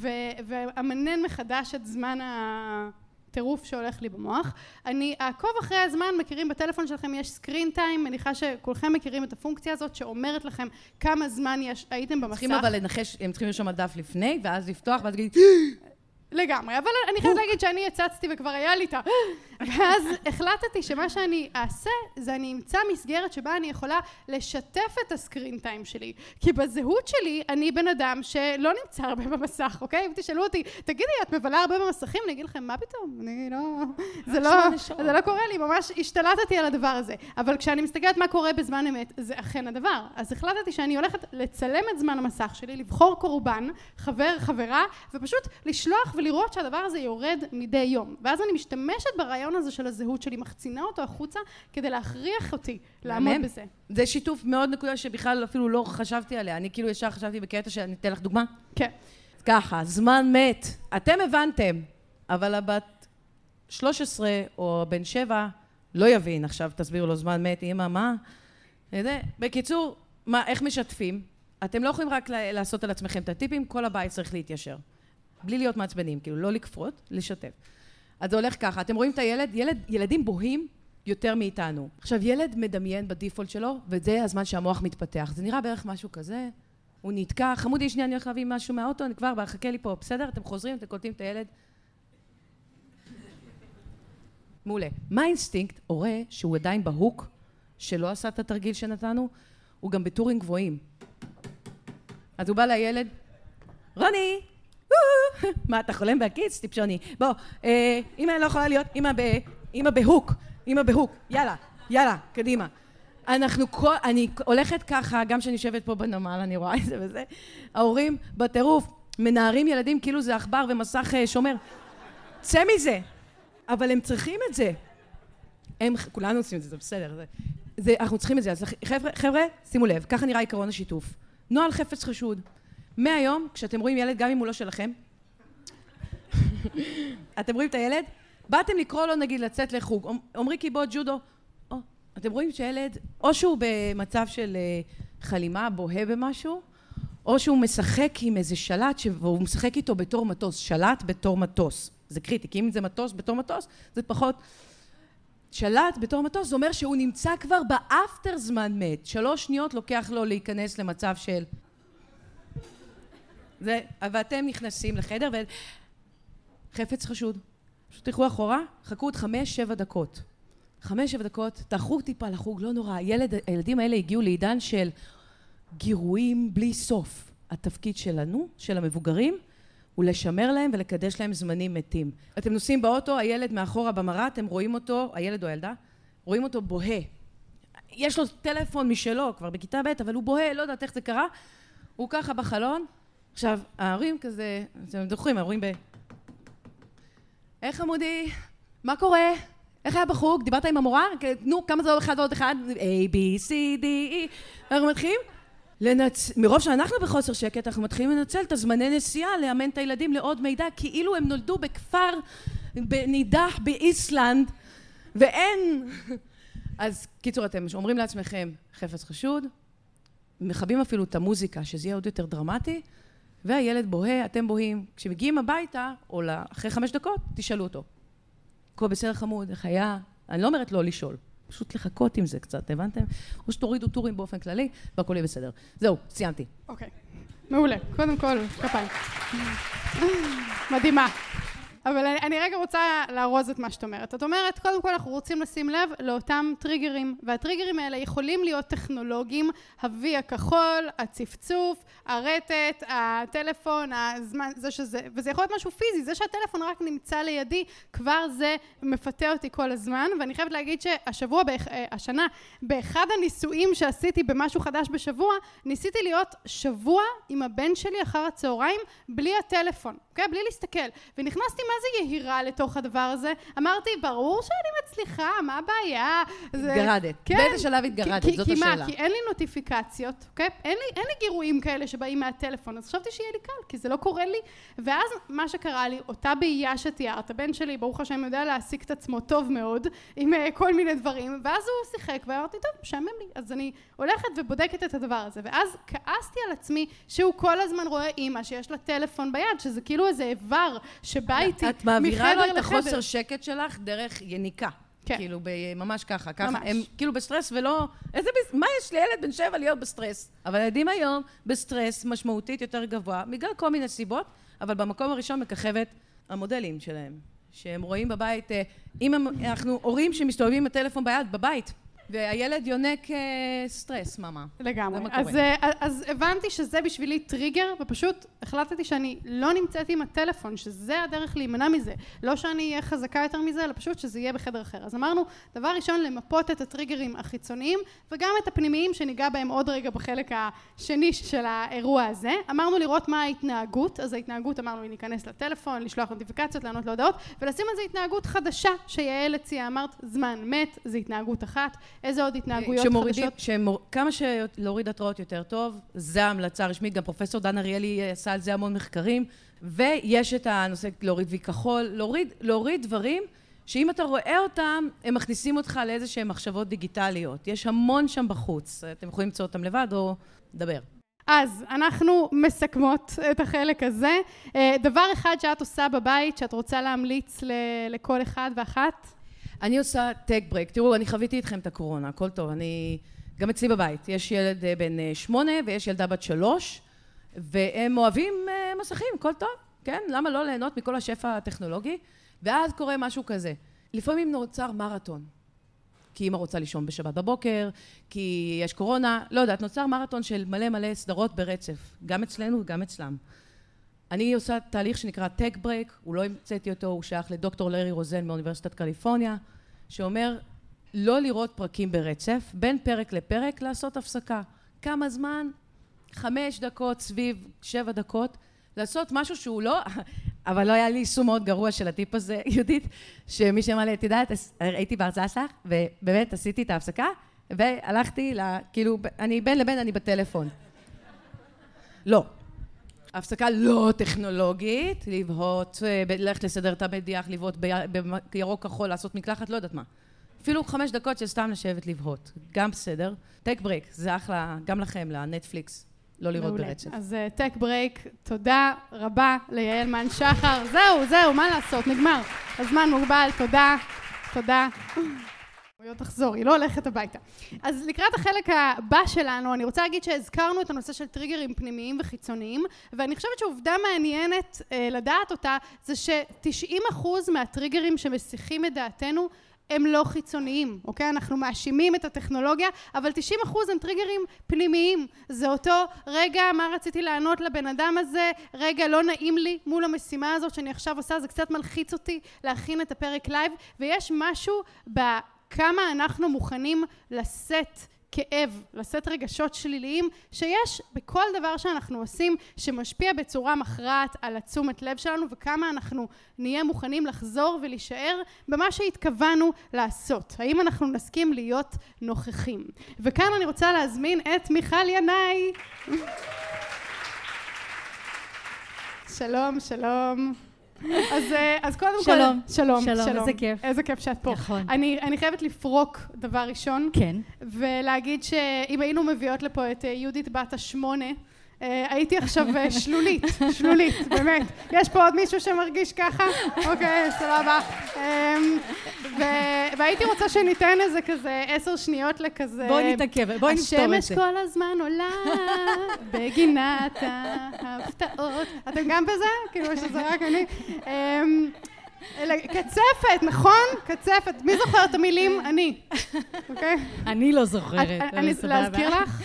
ואמנן מחדש את זמן הטירוף שהולך לי במוח. אני אעקוב אחרי הזמן, מכירים בטלפון שלכם, יש סקרין טיים, מניחה שכולכם מכירים את הפונקציה הזאת, שאומרת לכם כמה זמן יש, הייתם במסך. צריכים אבל לנחש, הם צריכים לרשום הדף לפני, ואז לפתוח, ואז להגיד, לגמרי, אבל אני חייבת להגיד שאני יצצתי וכבר היה לי איתה. ואז החלטתי שמה שאני אעשה, זה אני אמצא מסגרת שבה אני יכולה לשתף את הסקרין טיים שלי. כי בזהות שלי, אני בן אדם שלא נמצא הרבה במסך, אוקיי? ותשאלו אותי, תגידי, את מבלה הרבה במסכים? אני אגיד לכם, מה פתאום? אני לא... זה לא... זה לא קורה לי, ממש השתלטתי על הדבר הזה. אבל כשאני מסתכלת מה קורה בזמן אמת, זה אכן הדבר. אז החלטתי שאני הולכת לצלם את זמן המסך שלי, לבחור קורבן, חבר, חברה, ופשוט לשלוח ולראות שהדבר הזה יורד מדי יום. ואז אני משתמשת ברעיון הזה של הזהות שלי, מחצינה אותו החוצה, כדי להכריח אותי לעמוד בזה. זה שיתוף מאוד נקודה שבכלל אפילו לא חשבתי עליה. אני כאילו ישר חשבתי בקטע שאני אתן לך דוגמה. כן. ככה, זמן מת. אתם הבנתם, אבל הבת שלוש עשרה או בן שבע לא יבין. עכשיו תסבירו לו זמן מת, אמא, מה? זה, בקיצור, מה, איך משתפים? אתם לא יכולים רק לעשות על עצמכם את הטיפים, כל הבית צריך להתיישר. בלי להיות מעצבנים, כאילו לא לקפות, לשתף. אז זה הולך ככה, אתם רואים את הילד? ילד, ילדים בוהים יותר מאיתנו. עכשיו, ילד מדמיין בדיפולט שלו, וזה הזמן שהמוח מתפתח. זה נראה בערך משהו כזה, הוא נתקע, חמודי, שנייה, אני הולך להביא משהו מהאוטו, אני כבר, חכה לי פה, בסדר? אתם חוזרים, אתם קולטים את הילד. מעולה. מה האינסטינקט? הורה שהוא עדיין בהוק, שלא עשה את התרגיל שנתנו, הוא גם בטורים גבוהים. אז הוא בא לילד, רוני! מה, אתה חולם בהקיץ? טיפשוני. בוא, אמא לא יכולה להיות, אמא בהוק, אמא בהוק, יאללה, יאללה, קדימה. אנחנו, אני הולכת ככה, גם שאני יושבת פה בנמל, אני רואה את זה וזה, ההורים בטירוף, מנערים ילדים כאילו זה עכבר ומסך שומר. צא מזה. אבל הם צריכים את זה. הם, כולנו עושים את זה, זה בסדר. זה, אנחנו צריכים את זה. אז חבר'ה, חבר'ה, שימו לב, ככה נראה עיקרון השיתוף. נוהל חפץ חשוד. מהיום, כשאתם רואים ילד, גם אם הוא לא שלכם, אתם רואים את הילד, באתם לקרוא לו, נגיד, לצאת לחוג, אומרי כי בוא ג'ודו, או, אתם רואים שילד, או שהוא במצב של חלימה, בוהה במשהו, או שהוא משחק עם איזה שלט, והוא משחק איתו בתור מטוס, שלט בתור מטוס. זה קריטי, כי אם זה מטוס בתור מטוס, זה פחות... שלט בתור מטוס, זה אומר שהוא נמצא כבר באפטר זמן מת. שלוש שניות לוקח לו להיכנס למצב של... זה, ואתם נכנסים לחדר, ו... חפץ חשוד. פשוט תלכו אחורה, חכו עוד חמש, שבע דקות. חמש, שבע דקות, תאחרו טיפה לחוג, לא נורא. הילד, הילדים האלה הגיעו לעידן של גירויים בלי סוף. התפקיד שלנו, של המבוגרים, הוא לשמר להם ולקדש להם זמנים מתים. אתם נוסעים באוטו, הילד מאחורה במראה, אתם רואים אותו, הילד או הילדה, רואים אותו בוהה. יש לו טלפון משלו, כבר בכיתה ב', אבל הוא בוהה, לא יודעת איך זה קרה. הוא ככה בחלון. עכשיו, ההורים כזה, אתם זוכרים, ההורים ב... איך עמודי? מה קורה? איך היה בחוג? דיברת עם המורה? נו, כמה זה עוד אחד ועוד אחד? A, B, C, D, E. אנחנו מתחילים? לנצ... מרוב שאנחנו בחוסר שקט, אנחנו מתחילים לנצל את הזמני נסיעה, לאמן את הילדים לעוד מידע, כאילו הם נולדו בכפר נידח באיסלנד, ואין, אז קיצור, אתם אומרים לעצמכם, חפץ חשוד, מכבים אפילו את המוזיקה, שזה יהיה עוד יותר דרמטי, והילד בוהה, אתם בוהים. כשמגיעים הביתה, או אחרי חמש דקות, תשאלו אותו. הכל בסדר חמוד, איך היה? אני לא אומרת לא לשאול, פשוט לחכות עם זה קצת, הבנתם? או שתורידו טורים באופן כללי, והכל יהיה בסדר. זהו, סיימתי. אוקיי, מעולה. קודם כל, כפיים. מדהימה. אבל אני, אני רגע רוצה להרוז את מה שאת אומרת. את אומרת, קודם כל אנחנו רוצים לשים לב לאותם טריגרים, והטריגרים האלה יכולים להיות טכנולוגיים, הוי הכחול, הצפצוף, הרטט, הטלפון, הזמן, זה שזה, וזה יכול להיות משהו פיזי, זה שהטלפון רק נמצא לידי, כבר זה מפתה אותי כל הזמן, ואני חייבת להגיד שהשבוע, השנה, באחד הניסויים שעשיתי במשהו חדש בשבוע, ניסיתי להיות שבוע עם הבן שלי אחר הצהריים, בלי הטלפון, אוקיי? בלי להסתכל, ונכנסתי מה זה יהירה לתוך הדבר הזה, אמרתי, ברור שאני מצליחה, מה הבעיה? התגרדת, כן, באיזה שלב התגרדת, כי, זאת כי השאלה. מה? כי אין לי נוטיפיקציות, אוקיי? אין לי, אין לי גירויים כאלה שבאים מהטלפון, אז חשבתי שיהיה לי קל, כי זה לא קורה לי, ואז מה שקרה לי, אותה בעיה שתיארת, הבן שלי, ברוך השם, יודע להעסיק את עצמו טוב מאוד, עם uh, כל מיני דברים, ואז הוא שיחק, ואמרתי, טוב, משעמם לי, אז אני הולכת ובודקת את הדבר הזה, ואז כעסתי על עצמי, שהוא כל הזמן רואה אימא, שיש לה טלפון ביד, שזה כאילו איזה איבר שבא איתי את מעבירה לו את לחדר. החוסר שקט שלך דרך יניקה. כן. כאילו, ממש ככה. ככה ממש. הם כאילו בסטרס ולא... איזה... מה יש לילד בן שבע להיות בסטרס? אבל ילדים היום בסטרס משמעותית יותר גבוה, בגלל כל מיני סיבות, אבל במקום הראשון מככבת המודלים שלהם, שהם רואים בבית, אם הם, אנחנו הורים שמסתובבים עם הטלפון ביד, בבית, והילד יונק סטרס, מאמה. לגמרי. אז, אז הבנתי שזה בשבילי טריגר, ופשוט החלטתי שאני לא נמצאת עם הטלפון, שזה הדרך להימנע מזה. לא שאני אהיה חזקה יותר מזה, אלא פשוט שזה יהיה בחדר אחר. אז אמרנו, דבר ראשון, למפות את הטריגרים החיצוניים, וגם את הפנימיים שניגע בהם עוד רגע בחלק השני של האירוע הזה. אמרנו לראות מה ההתנהגות, אז ההתנהגות אמרנו לי להיכנס לטלפון, לשלוח נוטיפיקציות, לענות להודעות, ולשים על זה התנהגות חדשה, שיעל הציעה, אמרת, זמן מת, זה התנהגות אחת. איזה עוד התנהגויות חדשות? שמור... כמה שלהוריד התראות יותר טוב, זה ההמלצה הרשמית, גם פרופסור דן אריאלי עשה על זה המון מחקרים, ויש את הנושא להוריד וי כחול, להוריד, להוריד דברים שאם אתה רואה אותם, הם מכניסים אותך לאיזה שהם מחשבות דיגיטליות. יש המון שם בחוץ, אתם יכולים למצוא אותם לבד או לדבר. אז אנחנו מסכמות את החלק הזה. דבר אחד שאת עושה בבית, שאת רוצה להמליץ לכל אחד ואחת? אני עושה טק ברייק. תראו, אני חוויתי איתכם את הקורונה, הכל טוב. אני, גם אצלי בבית, יש ילד בן שמונה ויש ילדה בת שלוש, והם אוהבים מסכים, הכל טוב, כן? למה לא ליהנות מכל השפע הטכנולוגי? ואז קורה משהו כזה. לפעמים נוצר מרתון, כי אמא רוצה לישון בשבת בבוקר, כי יש קורונה, לא יודעת, נוצר מרתון של מלא מלא סדרות ברצף, גם אצלנו וגם אצלם. אני עושה תהליך שנקרא טק ברייק, הוא לא המצאתי אותו, הוא שייך לדוקטור לארי רוזן מאוניברסיטת קליפורניה, שאומר לא לראות פרקים ברצף, בין פרק לפרק לעשות הפסקה. כמה זמן? חמש דקות סביב שבע דקות, לעשות משהו שהוא לא, אבל לא היה לי יישום מאוד גרוע של הטיפ הזה, יהודית, שמי שאמר לי, את יודעת, הייתי בהרצאה שלך, ובאמת עשיתי את ההפסקה, והלכתי, לה, כאילו, אני בין לבין, אני בטלפון. לא. הפסקה לא טכנולוגית, לבהות, ללכת לסדר את המדיח, לבהות בירוק כחול, לעשות מקלחת, לא יודעת מה. אפילו חמש דקות של סתם לשבת לבהות. גם בסדר. טק ברייק, זה אחלה, גם לכם, לנטפליקס, לא לראות ברצף. אז טק ברייק, תודה רבה ליעל מן שחר. זהו, זהו, מה לעשות, נגמר. הזמן מוגבל, תודה, תודה. היא לא תחזור, היא לא הולכת הביתה. אז לקראת החלק הבא שלנו, אני רוצה להגיד שהזכרנו את הנושא של טריגרים פנימיים וחיצוניים, ואני חושבת שעובדה מעניינת אה, לדעת אותה, זה ש-תשעים אחוז מהטריגרים שמסיחים את דעתנו, הם לא חיצוניים, אוקיי? אנחנו מאשימים את הטכנולוגיה, אבל תשעים אחוז הם טריגרים פנימיים. זה אותו רגע, מה רציתי לענות לבן אדם הזה, רגע, לא נעים לי מול המשימה הזאת שאני עכשיו עושה, זה קצת מלחיץ אותי להכין את הפרק לייב, ויש משהו ב... כמה אנחנו מוכנים לשאת כאב, לשאת רגשות שליליים, שיש בכל דבר שאנחנו עושים, שמשפיע בצורה מכרעת על התשומת לב שלנו, וכמה אנחנו נהיה מוכנים לחזור ולהישאר במה שהתכוונו לעשות. האם אנחנו נסכים להיות נוכחים? וכאן אני רוצה להזמין את מיכל ינאי. שלום, שלום. אז, אז קודם שלום. כל, שלום, שלום, שלום. איזה כיף. איזה כיף שאת פה. נכון. אני, אני חייבת לפרוק דבר ראשון. כן. ולהגיד שאם היינו מביאות לפה את יהודית בת השמונה, הייתי עכשיו שלולית, שלולית, באמת. יש פה עוד מישהו שמרגיש ככה? אוקיי, סבבה. והייתי רוצה שניתן איזה כזה עשר שניות לכזה... בואי נתעכב, בואי נפתור את זה. השמש כל הזמן עולה בגינת ההפתעות. אתם גם בזה? כאילו שזה רק אני. קצפת, נכון? קצפת. מי זוכר את המילים? אני. אוקיי? אני לא זוכרת. אני להזכיר לך?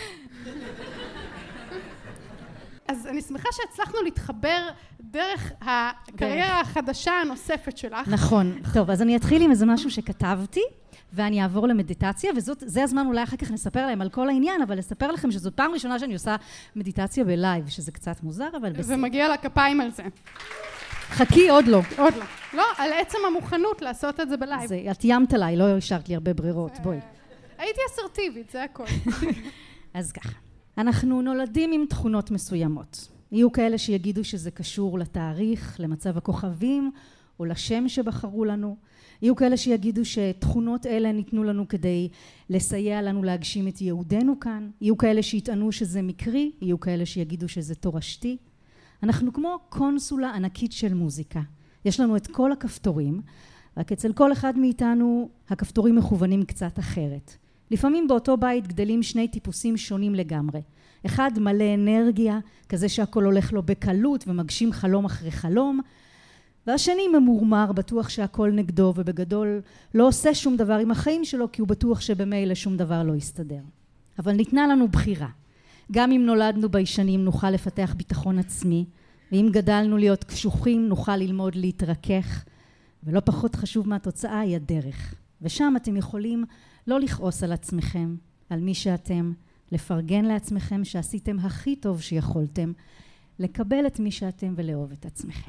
אז אני שמחה שהצלחנו להתחבר דרך הקריירה החדשה הנוספת שלך. נכון. טוב, אז אני אתחיל עם איזה משהו שכתבתי, ואני אעבור למדיטציה, וזה הזמן אולי אחר כך נספר להם על כל העניין, אבל לספר לכם שזאת פעם ראשונה שאני עושה מדיטציה בלייב, שזה קצת מוזר, אבל בסדר. ומגיע לה כפיים על זה. חכי, עוד לא. עוד לא. לא, על עצם המוכנות לעשות את זה בלייב. זה, את איימת עליי, לא השארת לי הרבה ברירות, בואי. הייתי אסרטיבית, זה הכל. אז ככה. אנחנו נולדים עם תכונות מסוימות. יהיו כאלה שיגידו שזה קשור לתאריך, למצב הכוכבים, או לשם שבחרו לנו. יהיו כאלה שיגידו שתכונות אלה ניתנו לנו כדי לסייע לנו להגשים את יהודנו כאן. יהיו כאלה שיטענו שזה מקרי, יהיו כאלה שיגידו שזה תורשתי. אנחנו כמו קונסולה ענקית של מוזיקה. יש לנו את כל הכפתורים, רק אצל כל אחד מאיתנו הכפתורים מכוונים קצת אחרת. לפעמים באותו בית גדלים שני טיפוסים שונים לגמרי. אחד מלא אנרגיה, כזה שהכל הולך לו בקלות ומגשים חלום אחרי חלום, והשני ממורמר, בטוח שהכל נגדו ובגדול לא עושה שום דבר עם החיים שלו, כי הוא בטוח שבמילא שום דבר לא יסתדר. אבל ניתנה לנו בחירה. גם אם נולדנו בישנים נוכל לפתח ביטחון עצמי, ואם גדלנו להיות קשוחים נוכל ללמוד להתרכך, ולא פחות חשוב מהתוצאה היא הדרך. ושם אתם יכולים לא לכעוס על עצמכם, על מי שאתם, לפרגן לעצמכם שעשיתם הכי טוב שיכולתם, לקבל את מי שאתם ולאהוב את עצמכם.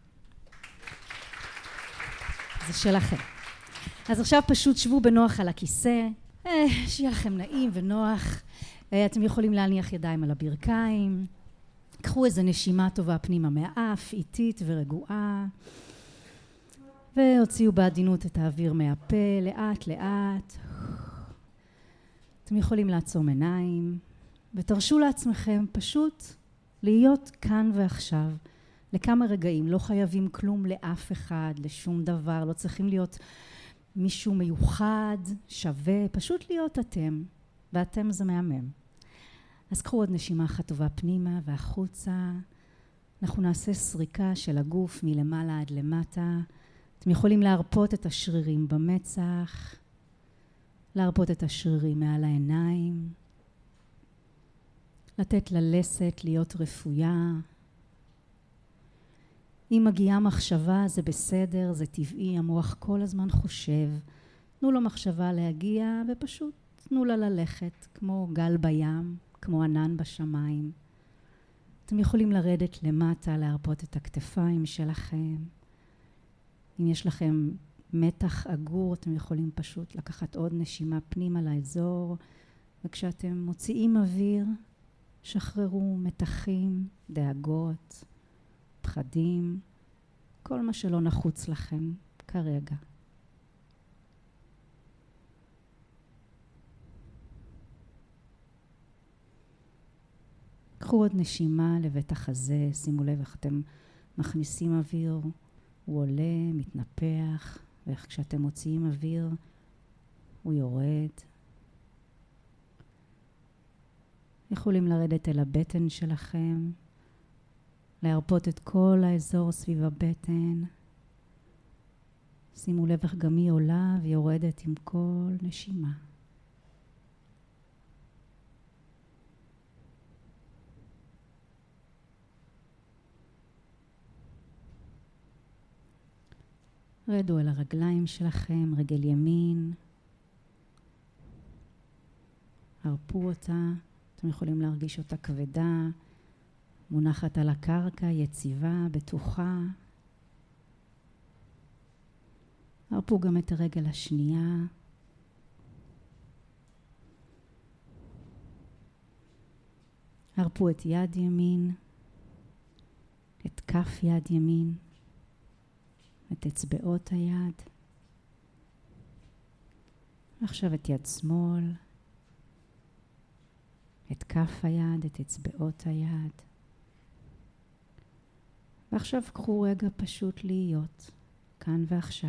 זה שלכם. אז עכשיו פשוט שבו בנוח על הכיסא, אה, שיהיה לכם נעים ונוח. אה, אתם יכולים להניח ידיים על הברכיים. קחו איזו נשימה טובה פנימה מהאף, איטית ורגועה. והוציאו בעדינות את האוויר מהפה, לאט לאט. אתם יכולים לעצום עיניים, ותרשו לעצמכם פשוט להיות כאן ועכשיו, לכמה רגעים. לא חייבים כלום לאף אחד, לשום דבר, לא צריכים להיות מישהו מיוחד, שווה, פשוט להיות אתם, ואתם זה מהמם. אז קחו עוד נשימה אחת טובה פנימה והחוצה. אנחנו נעשה סריקה של הגוף מלמעלה עד למטה. אתם יכולים להרפות את השרירים במצח, להרפות את השרירים מעל העיניים, לתת ללסת להיות רפויה. אם מגיעה מחשבה זה בסדר, זה טבעי, המוח כל הזמן חושב. תנו לו מחשבה להגיע ופשוט תנו לה ללכת, כמו גל בים, כמו ענן בשמיים. אתם יכולים לרדת למטה, להרפות את הכתפיים שלכם. אם יש לכם מתח אגור, אתם יכולים פשוט לקחת עוד נשימה פנימה לאזור, וכשאתם מוציאים אוויר, שחררו מתחים, דאגות, פחדים, כל מה שלא נחוץ לכם כרגע. קחו עוד נשימה לבית החזה, שימו לב איך אתם מכניסים אוויר, הוא עולה, מתנפח, ואיך כשאתם מוציאים אוויר, הוא יורד. יכולים לרדת אל הבטן שלכם, להרפות את כל האזור סביב הבטן. שימו לב איך גם היא עולה ויורדת עם כל נשימה. רדו אל הרגליים שלכם, רגל ימין. הרפו אותה, אתם יכולים להרגיש אותה כבדה, מונחת על הקרקע, יציבה, בטוחה. הרפו גם את הרגל השנייה. הרפו את יד ימין, את כף יד ימין. את אצבעות היד. ועכשיו את יד שמאל, את כף היד, את אצבעות היד. ועכשיו קחו רגע פשוט להיות, כאן ועכשיו.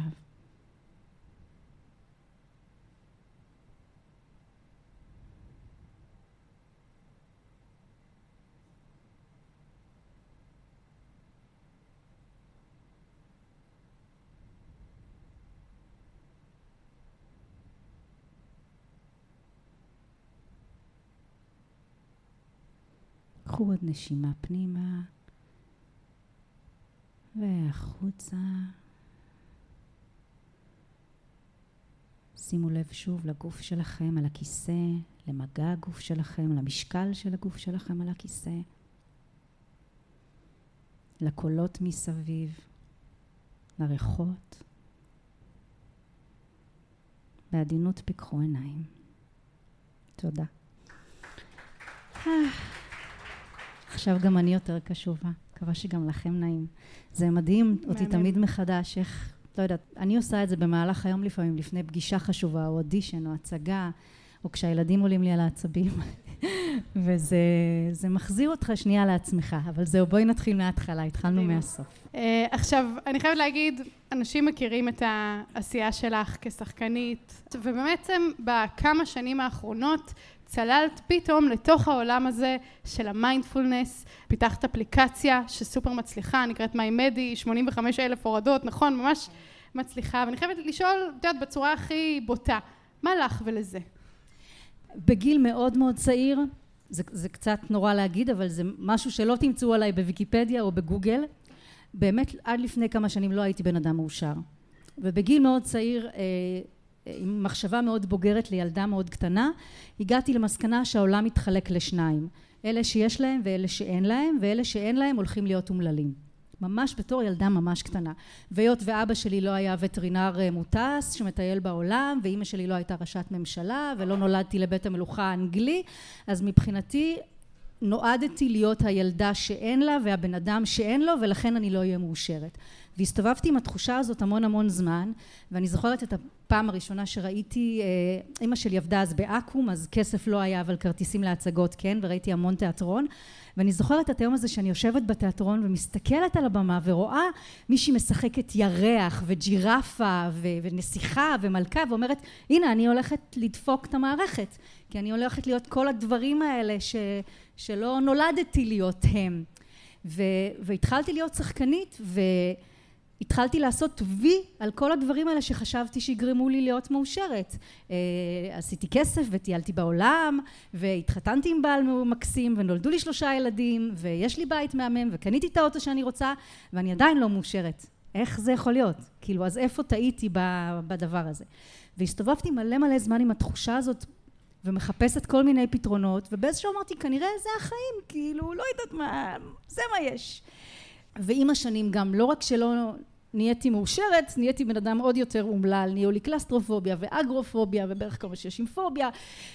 קחו עוד נשימה פנימה והחוצה. שימו לב שוב לגוף שלכם על הכיסא, למגע הגוף שלכם, למשקל של הגוף שלכם על הכיסא, לקולות מסביב, לריחות. בעדינות פיקחו עיניים. תודה. עכשיו גם אני יותר קשובה, מקווה שגם לכם נעים. זה מדהים אותי תמיד מחדש, איך, לא יודעת, אני עושה את זה במהלך היום לפעמים, לפני פגישה חשובה, או אודישן, או הצגה, או כשהילדים עולים לי על העצבים, וזה זה מחזיר אותך שנייה לעצמך, אבל זהו, בואי נתחיל מההתחלה, התחלנו מהסוף. עכשיו, אני חייבת להגיד, אנשים מכירים את העשייה שלך כשחקנית, ובעצם בכמה שנים האחרונות, צללת פתאום לתוך העולם הזה של המיינדפולנס, פיתחת אפליקציה שסופר מצליחה, נקראת MyMedi, שמונים וחמישה אלף הורדות, נכון, ממש מצליחה, ואני חייבת לשאול, את יודעת, בצורה הכי בוטה, מה לך ולזה? בגיל מאוד מאוד צעיר, זה, זה קצת נורא להגיד, אבל זה משהו שלא תמצאו עליי בוויקיפדיה או בגוגל, באמת עד לפני כמה שנים לא הייתי בן אדם מאושר, ובגיל מאוד צעיר, עם מחשבה מאוד בוגרת לילדה מאוד קטנה, הגעתי למסקנה שהעולם מתחלק לשניים. אלה שיש להם ואלה שאין להם, ואלה שאין להם הולכים להיות אומללים. ממש בתור ילדה ממש קטנה. והיות ואבא שלי לא היה וטרינר מוטס שמטייל בעולם, ואימא שלי לא הייתה ראשת ממשלה, ולא נולדתי לבית המלוכה האנגלי, אז מבחינתי נועדתי להיות הילדה שאין לה והבן אדם שאין לו, ולכן אני לא אהיה מאושרת. והסתובבתי עם התחושה הזאת המון המון זמן, ואני זוכרת את הפעם הראשונה שראיתי, אמא שלי עבדה אז באקום, אז כסף לא היה, אבל כרטיסים להצגות כן, וראיתי המון תיאטרון, ואני זוכרת את היום הזה שאני יושבת בתיאטרון ומסתכלת על הבמה ורואה מישהי משחקת ירח וג'ירפה ונסיכה ומלכה, ואומרת, הנה אני הולכת לדפוק את המערכת, כי אני הולכת להיות כל הדברים האלה ש, שלא נולדתי להיות הם. ו, והתחלתי להיות שחקנית ו... התחלתי לעשות וי על כל הדברים האלה שחשבתי שיגרמו לי להיות מאושרת. עשיתי כסף וטיילתי בעולם, והתחתנתי עם בעל מקסים, ונולדו לי שלושה ילדים, ויש לי בית מהמם, וקניתי את האוטו שאני רוצה, ואני עדיין לא מאושרת. איך זה יכול להיות? כאילו, אז איפה טעיתי בדבר הזה? והסתובבתי מלא מלא זמן עם התחושה הזאת, ומחפשת כל מיני פתרונות, ובאיזשהו אמרתי, כנראה זה החיים, כאילו, לא יודעת מה, זה מה יש. ועם השנים גם, לא רק שלא נהייתי מאושרת, נהייתי בן אדם עוד יותר אומלל, נהיו לי קלסטרופוביה ואגרופוביה ובערך כל מה שיש עם פוביה,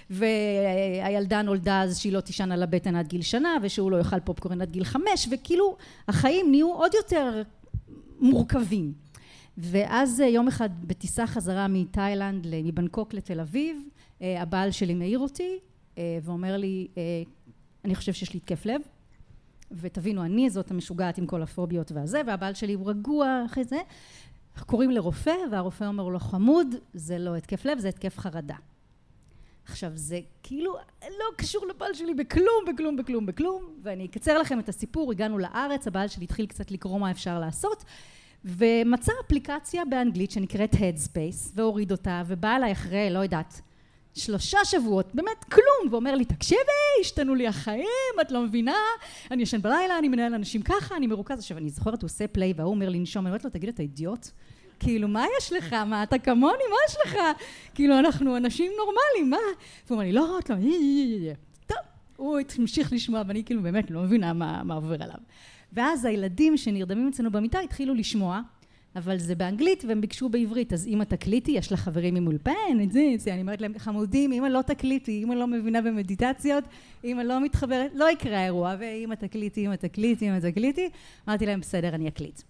והילדה נולדה אז שהיא לא תישן על הבטן עד גיל שנה, ושהוא לא יאכל פופקורן עד גיל חמש, וכאילו החיים נהיו עוד יותר מורכבים. ואז יום אחד בטיסה חזרה מתאילנד, מבנקוק לתל אביב, הבעל שלי מעיר אותי, ואומר לי, אני חושב שיש לי התקף לב, ותבינו, אני זאת המשוגעת עם כל הפוביות והזה, והבעל שלי הוא רגוע אחרי זה, קוראים לרופא, והרופא אומר לו, חמוד, זה לא התקף לב, זה התקף חרדה. עכשיו, זה כאילו לא קשור לבעל שלי בכלום, בכלום, בכלום, בכלום, ואני אקצר לכם את הסיפור, הגענו לארץ, הבעל שלי התחיל קצת לקרוא מה אפשר לעשות, ומצא אפליקציה באנגלית שנקראת Headspace, והוריד אותה, ובא אליי אחרי, לא יודעת, שלושה שבועות, באמת כלום, ואומר לי, תקשיבי, השתנו לי החיים, את לא מבינה, אני ישן בלילה, אני מנהל אנשים ככה, אני מרוכז. עכשיו, אני זוכרת, הוא עושה פליי, והוא אומר לי, נשום, אני אומרת לו, תגיד, אתה אידיוט? כאילו, מה יש לך? מה, אתה כמוני? מה יש לך? כאילו, אנחנו אנשים נורמליים, מה? והוא אומר לי, לא, את לא, טוב, הוא המשיך לשמוע, ואני כאילו באמת לא מבינה מה, מה עובר עליו. ואז הילדים שנרדמים אצלנו במיטה התחילו לשמוע, אבל זה באנגלית והם ביקשו בעברית, אז אמא תקליטי, יש לה חברים עם אולפן, את זה, זה, אני אומרת להם, חמודים, אמא לא תקליטי, אמא לא מבינה במדיטציות, אמא לא מתחברת, לא יקרה האירוע, ואמא תקליטי, אמא תקליטי, אמא תקליטי, אמרתי להם, בסדר, אני אקליט.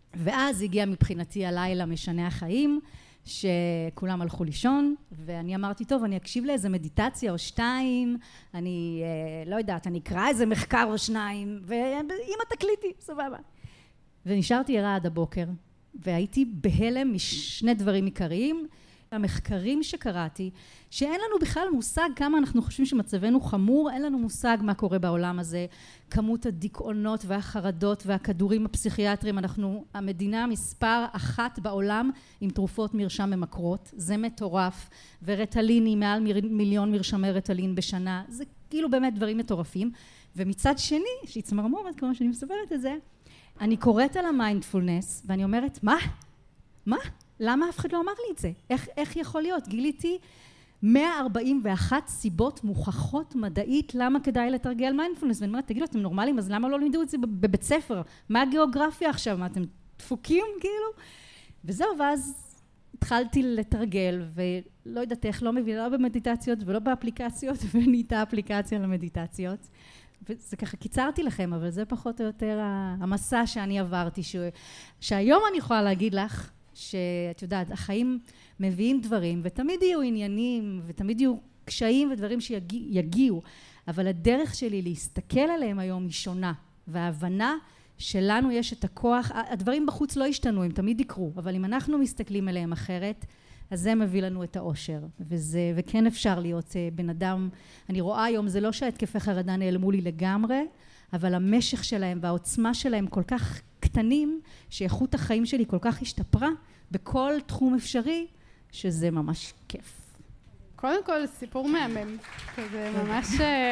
ואז הגיע מבחינתי הלילה משנה החיים, שכולם הלכו לישון, ואני אמרתי, טוב, אני אקשיב לאיזה מדיטציה או שתיים, אני לא יודעת, אני אקרא איזה מחקר או שניים, ואמא תקליטי, סבבה. ונשארתי ערה עד הבוקר, והייתי בהלם משני דברים עיקריים, המחקרים שקראתי, שאין לנו בכלל מושג כמה אנחנו חושבים שמצבנו חמור, אין לנו מושג מה קורה בעולם הזה, כמות הדיכאונות והחרדות והכדורים הפסיכיאטריים, אנחנו המדינה מספר אחת בעולם עם תרופות מרשם ממכרות, זה מטורף, ורטליני, מעל מיליון מרשמי רטלין בשנה, זה כאילו באמת דברים מטורפים, ומצד שני, שהיא צמרמורת, כמו שאני מספרת את זה, אני קוראת על המיינדפולנס, ואני אומרת, מה? מה? למה אף אחד לא אמר לי את זה? איך, איך יכול להיות? גיליתי מאה ארבעים ואחת סיבות מוכחות מדעית למה כדאי לתרגל מיינדפולנס. ואני אומרת, תגידו, אתם נורמליים, אז למה לא לימדו את זה בבית ספר? מה הגיאוגרפיה עכשיו? מה, אתם דפוקים כאילו? וזהו, ואז התחלתי לתרגל, ולא יודעת איך, לא מבינה, לא במדיטציות ולא באפליקציות, ונהייתה אפליקציה למדיטציות. וזה ככה, קיצרתי לכם, אבל זה פחות או יותר המסע שאני עברתי, ש... שהיום אני יכולה להגיד לך, שאת יודעת, החיים מביאים דברים, ותמיד יהיו עניינים, ותמיד יהיו קשיים ודברים שיגיעו, אבל הדרך שלי להסתכל עליהם היום היא שונה, וההבנה שלנו יש את הכוח, הדברים בחוץ לא השתנו, הם תמיד יקרו, אבל אם אנחנו מסתכלים עליהם אחרת, אז זה מביא לנו את האושר, וזה, וכן אפשר להיות בן אדם, אני רואה היום, זה לא שהתקפי חרדה נעלמו לי לגמרי, אבל המשך שלהם והעוצמה שלהם כל כך קטנים, שאיכות החיים שלי כל כך השתפרה בכל תחום אפשרי, שזה ממש כיף. קודם כל, סיפור מהמם. זה ממש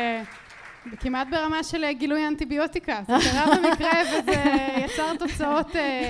כמעט ברמה של גילוי אנטיביוטיקה. זה קרה במקרה וזה יצר תוצאות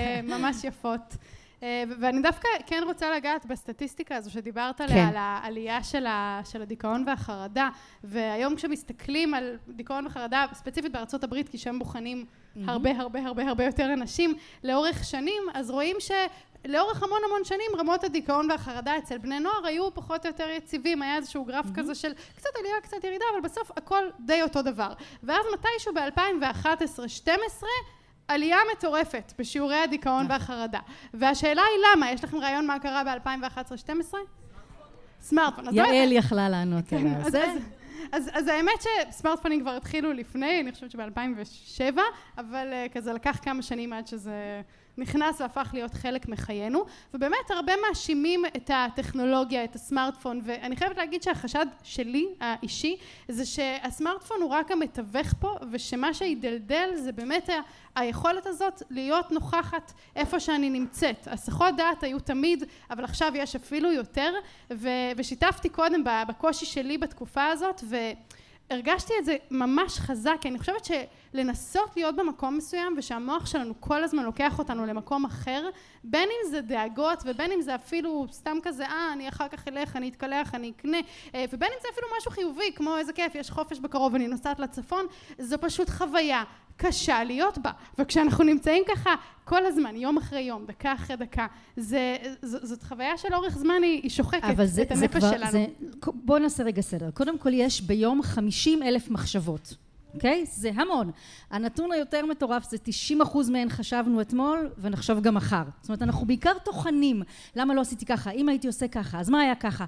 ממש יפות. ואני דווקא כן רוצה לגעת בסטטיסטיקה הזו שדיברת עליה, על העלייה של הדיכאון והחרדה, והיום כשמסתכלים על דיכאון וחרדה, ספציפית בארצות הברית, כי שם בוחנים הרבה הרבה הרבה הרבה יותר אנשים לאורך שנים, אז רואים שלאורך המון המון שנים רמות הדיכאון והחרדה אצל בני נוער היו פחות או יותר יציבים, היה איזשהו גרף כזה של קצת עלייה, קצת ירידה, אבל בסוף הכל די אותו דבר. ואז מתישהו ב-אלפיים ואחת עשרה שתים עשרה עלייה מטורפת בשיעורי הדיכאון והחרדה. והשאלה היא למה? יש לכם רעיון מה קרה ב-אלפיים ואחת עשרה שתים עשרה? סמארטפון. יעל יכלה לענות על זה. אז, אז האמת שסמארטפונים כבר התחילו לפני, אני חושבת שב-אלפיים ושבע, אבל כזה לקח כמה שנים עד שזה נכנס והפך להיות חלק מחיינו, ובאמת הרבה מאשימים את הטכנולוגיה, את הסמארטפון, ואני חייבת להגיד שהחשד שלי, האישי, זה שהסמארטפון הוא רק המתווך פה, ושמה שידלדל זה באמת ה- היכולת הזאת להיות נוכחת איפה שאני נמצאת. הסחות דעת היו תמיד, אבל עכשיו יש אפילו יותר, ו- ושיתפתי קודם בקושי שלי בתקופה הזאת, ו... הרגשתי את זה ממש חזק, כי אני חושבת שלנסות להיות במקום מסוים, ושהמוח שלנו כל הזמן לוקח אותנו למקום אחר, בין אם זה דאגות, ובין אם זה אפילו סתם כזה, אה, אני אחר כך אלך, אני אתקלח, אני אקנה, ובין אם זה אפילו משהו חיובי, כמו איזה כיף, יש חופש בקרוב, אני נוסעת לצפון, זו פשוט חוויה קשה להיות בה, וכשאנחנו נמצאים ככה כל הזמן, יום אחרי יום, דקה אחרי דקה, זה, ז, זאת חוויה של אורך זמן, היא, היא שוחקת זה, את הנפש כבר, שלנו. זה, בוא נעשה רגע סדר. קודם כל יש ביום חמישים אלף מחשבות, אוקיי? זה המון. הנתון היותר מטורף זה תשעים אחוז מהן חשבנו אתמול ונחשוב גם מחר. זאת אומרת, אנחנו בעיקר תוכנים. למה לא עשיתי ככה? אם הייתי עושה ככה, אז מה היה ככה?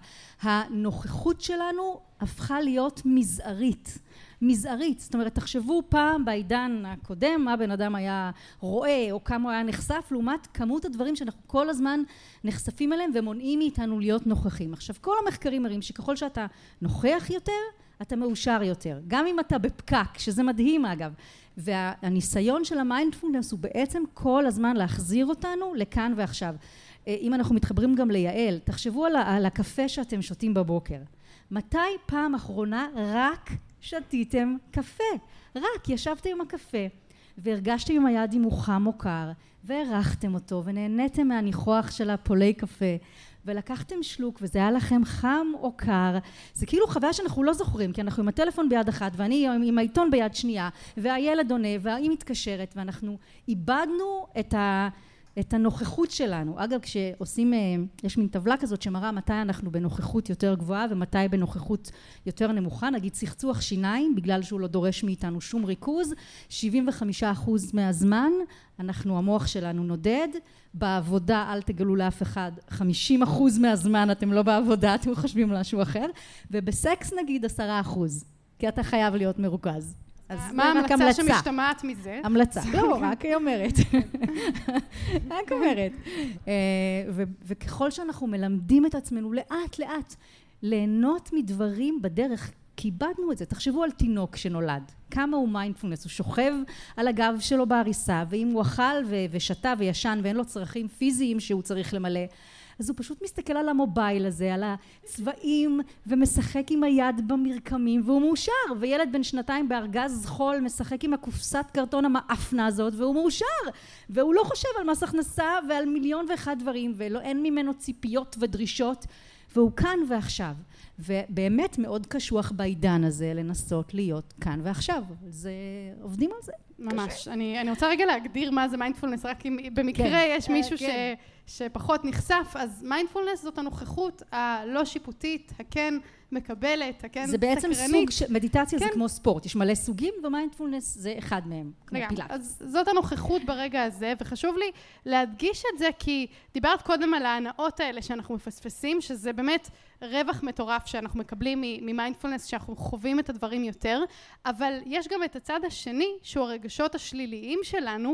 הנוכחות שלנו הפכה להיות מזערית. מזערית, זאת אומרת, תחשבו פעם בעידן הקודם, מה בן אדם היה רואה, או כמה הוא היה נחשף, לעומת כמות הדברים שאנחנו כל הזמן נחשפים אליהם, ומונעים מאיתנו להיות נוכחים. עכשיו, כל המחקרים מראים שככל שאתה נוכח יותר, אתה מאושר יותר. גם אם אתה בפקק, שזה מדהים אגב. והניסיון של המיינדפולנס הוא בעצם כל הזמן להחזיר אותנו לכאן ועכשיו. אם אנחנו מתחברים גם ליעל, תחשבו על, על הקפה שאתם שותים בבוקר. מתי פעם אחרונה רק שתיתם קפה? רק ישבתם עם הקפה והרגשתם עם היד אם הוא חם או קר והרחתם אותו ונהניתם מהניחוח של הפולי קפה ולקחתם שלוק וזה היה לכם חם או קר. זה כאילו חוויה שאנחנו לא זוכרים, כי אנחנו עם הטלפון ביד אחת ואני עם העיתון ביד שנייה והילד עונה והיא מתקשרת, ואנחנו איבדנו את ה... את הנוכחות שלנו. אגב, כשעושים, יש מין טבלה כזאת שמראה מתי אנחנו בנוכחות יותר גבוהה ומתי בנוכחות יותר נמוכה, נגיד צחצוח שיניים, בגלל שהוא לא דורש מאיתנו שום ריכוז, שבעים וחמישה אחוז מהזמן, אנחנו, המוח שלנו נודד, בעבודה, אל תגלו לאף אחד, חמישים אחוז מהזמן אתם לא בעבודה, אתם חושבים על משהו אחר, ובסקס נגיד עשרה אחוז, כי אתה חייב להיות מרוכז. מה ההמלצה שמשתמעת מזה? המלצה, לא, רק היא אומרת. רק אומרת. וככל שאנחנו מלמדים את עצמנו לאט לאט, ליהנות מדברים בדרך, כיבדנו את זה. תחשבו על תינוק שנולד. כמה הוא מיינדפולנס, הוא שוכב על הגב שלו בעריסה, ואם הוא אכל ושתה וישן ואין לו צרכים פיזיים שהוא צריך למלא, אז הוא פשוט מסתכל על המובייל הזה, על הצבעים, ומשחק עם היד במרקמים, והוא מאושר. וילד בן שנתיים בארגז חול משחק עם הקופסת קרטון המאפנה הזאת, והוא מאושר. והוא לא חושב על מס הכנסה ועל מיליון ואחד דברים, ואין ממנו ציפיות ודרישות, והוא כאן ועכשיו. ובאמת מאוד קשוח בעידן הזה לנסות להיות כאן ועכשיו. זה, עובדים על זה. ממש. אני, אני רוצה רגע להגדיר מה זה מיינדפולנס, רק אם במקרה כן. יש מישהו כן. ש, שפחות נחשף, אז מיינדפולנס זאת הנוכחות הלא שיפוטית, הכן מקבלת, הכן זה בעצם סקרנית. סוג, ש... מדיטציה כן. זה כמו ספורט, יש מלא סוגים, ומיינדפולנס זה אחד מהם, כמו רגע, פילאטיס. אז זאת הנוכחות ברגע הזה, וחשוב לי להדגיש את זה, כי דיברת קודם על ההנאות האלה שאנחנו מפספסים, שזה באמת רווח מטורף שאנחנו מקבלים ממיינדפולנס, שאנחנו חווים את הדברים יותר, אבל יש גם את הצד השני, שהוא הרגשות השליליים שלנו,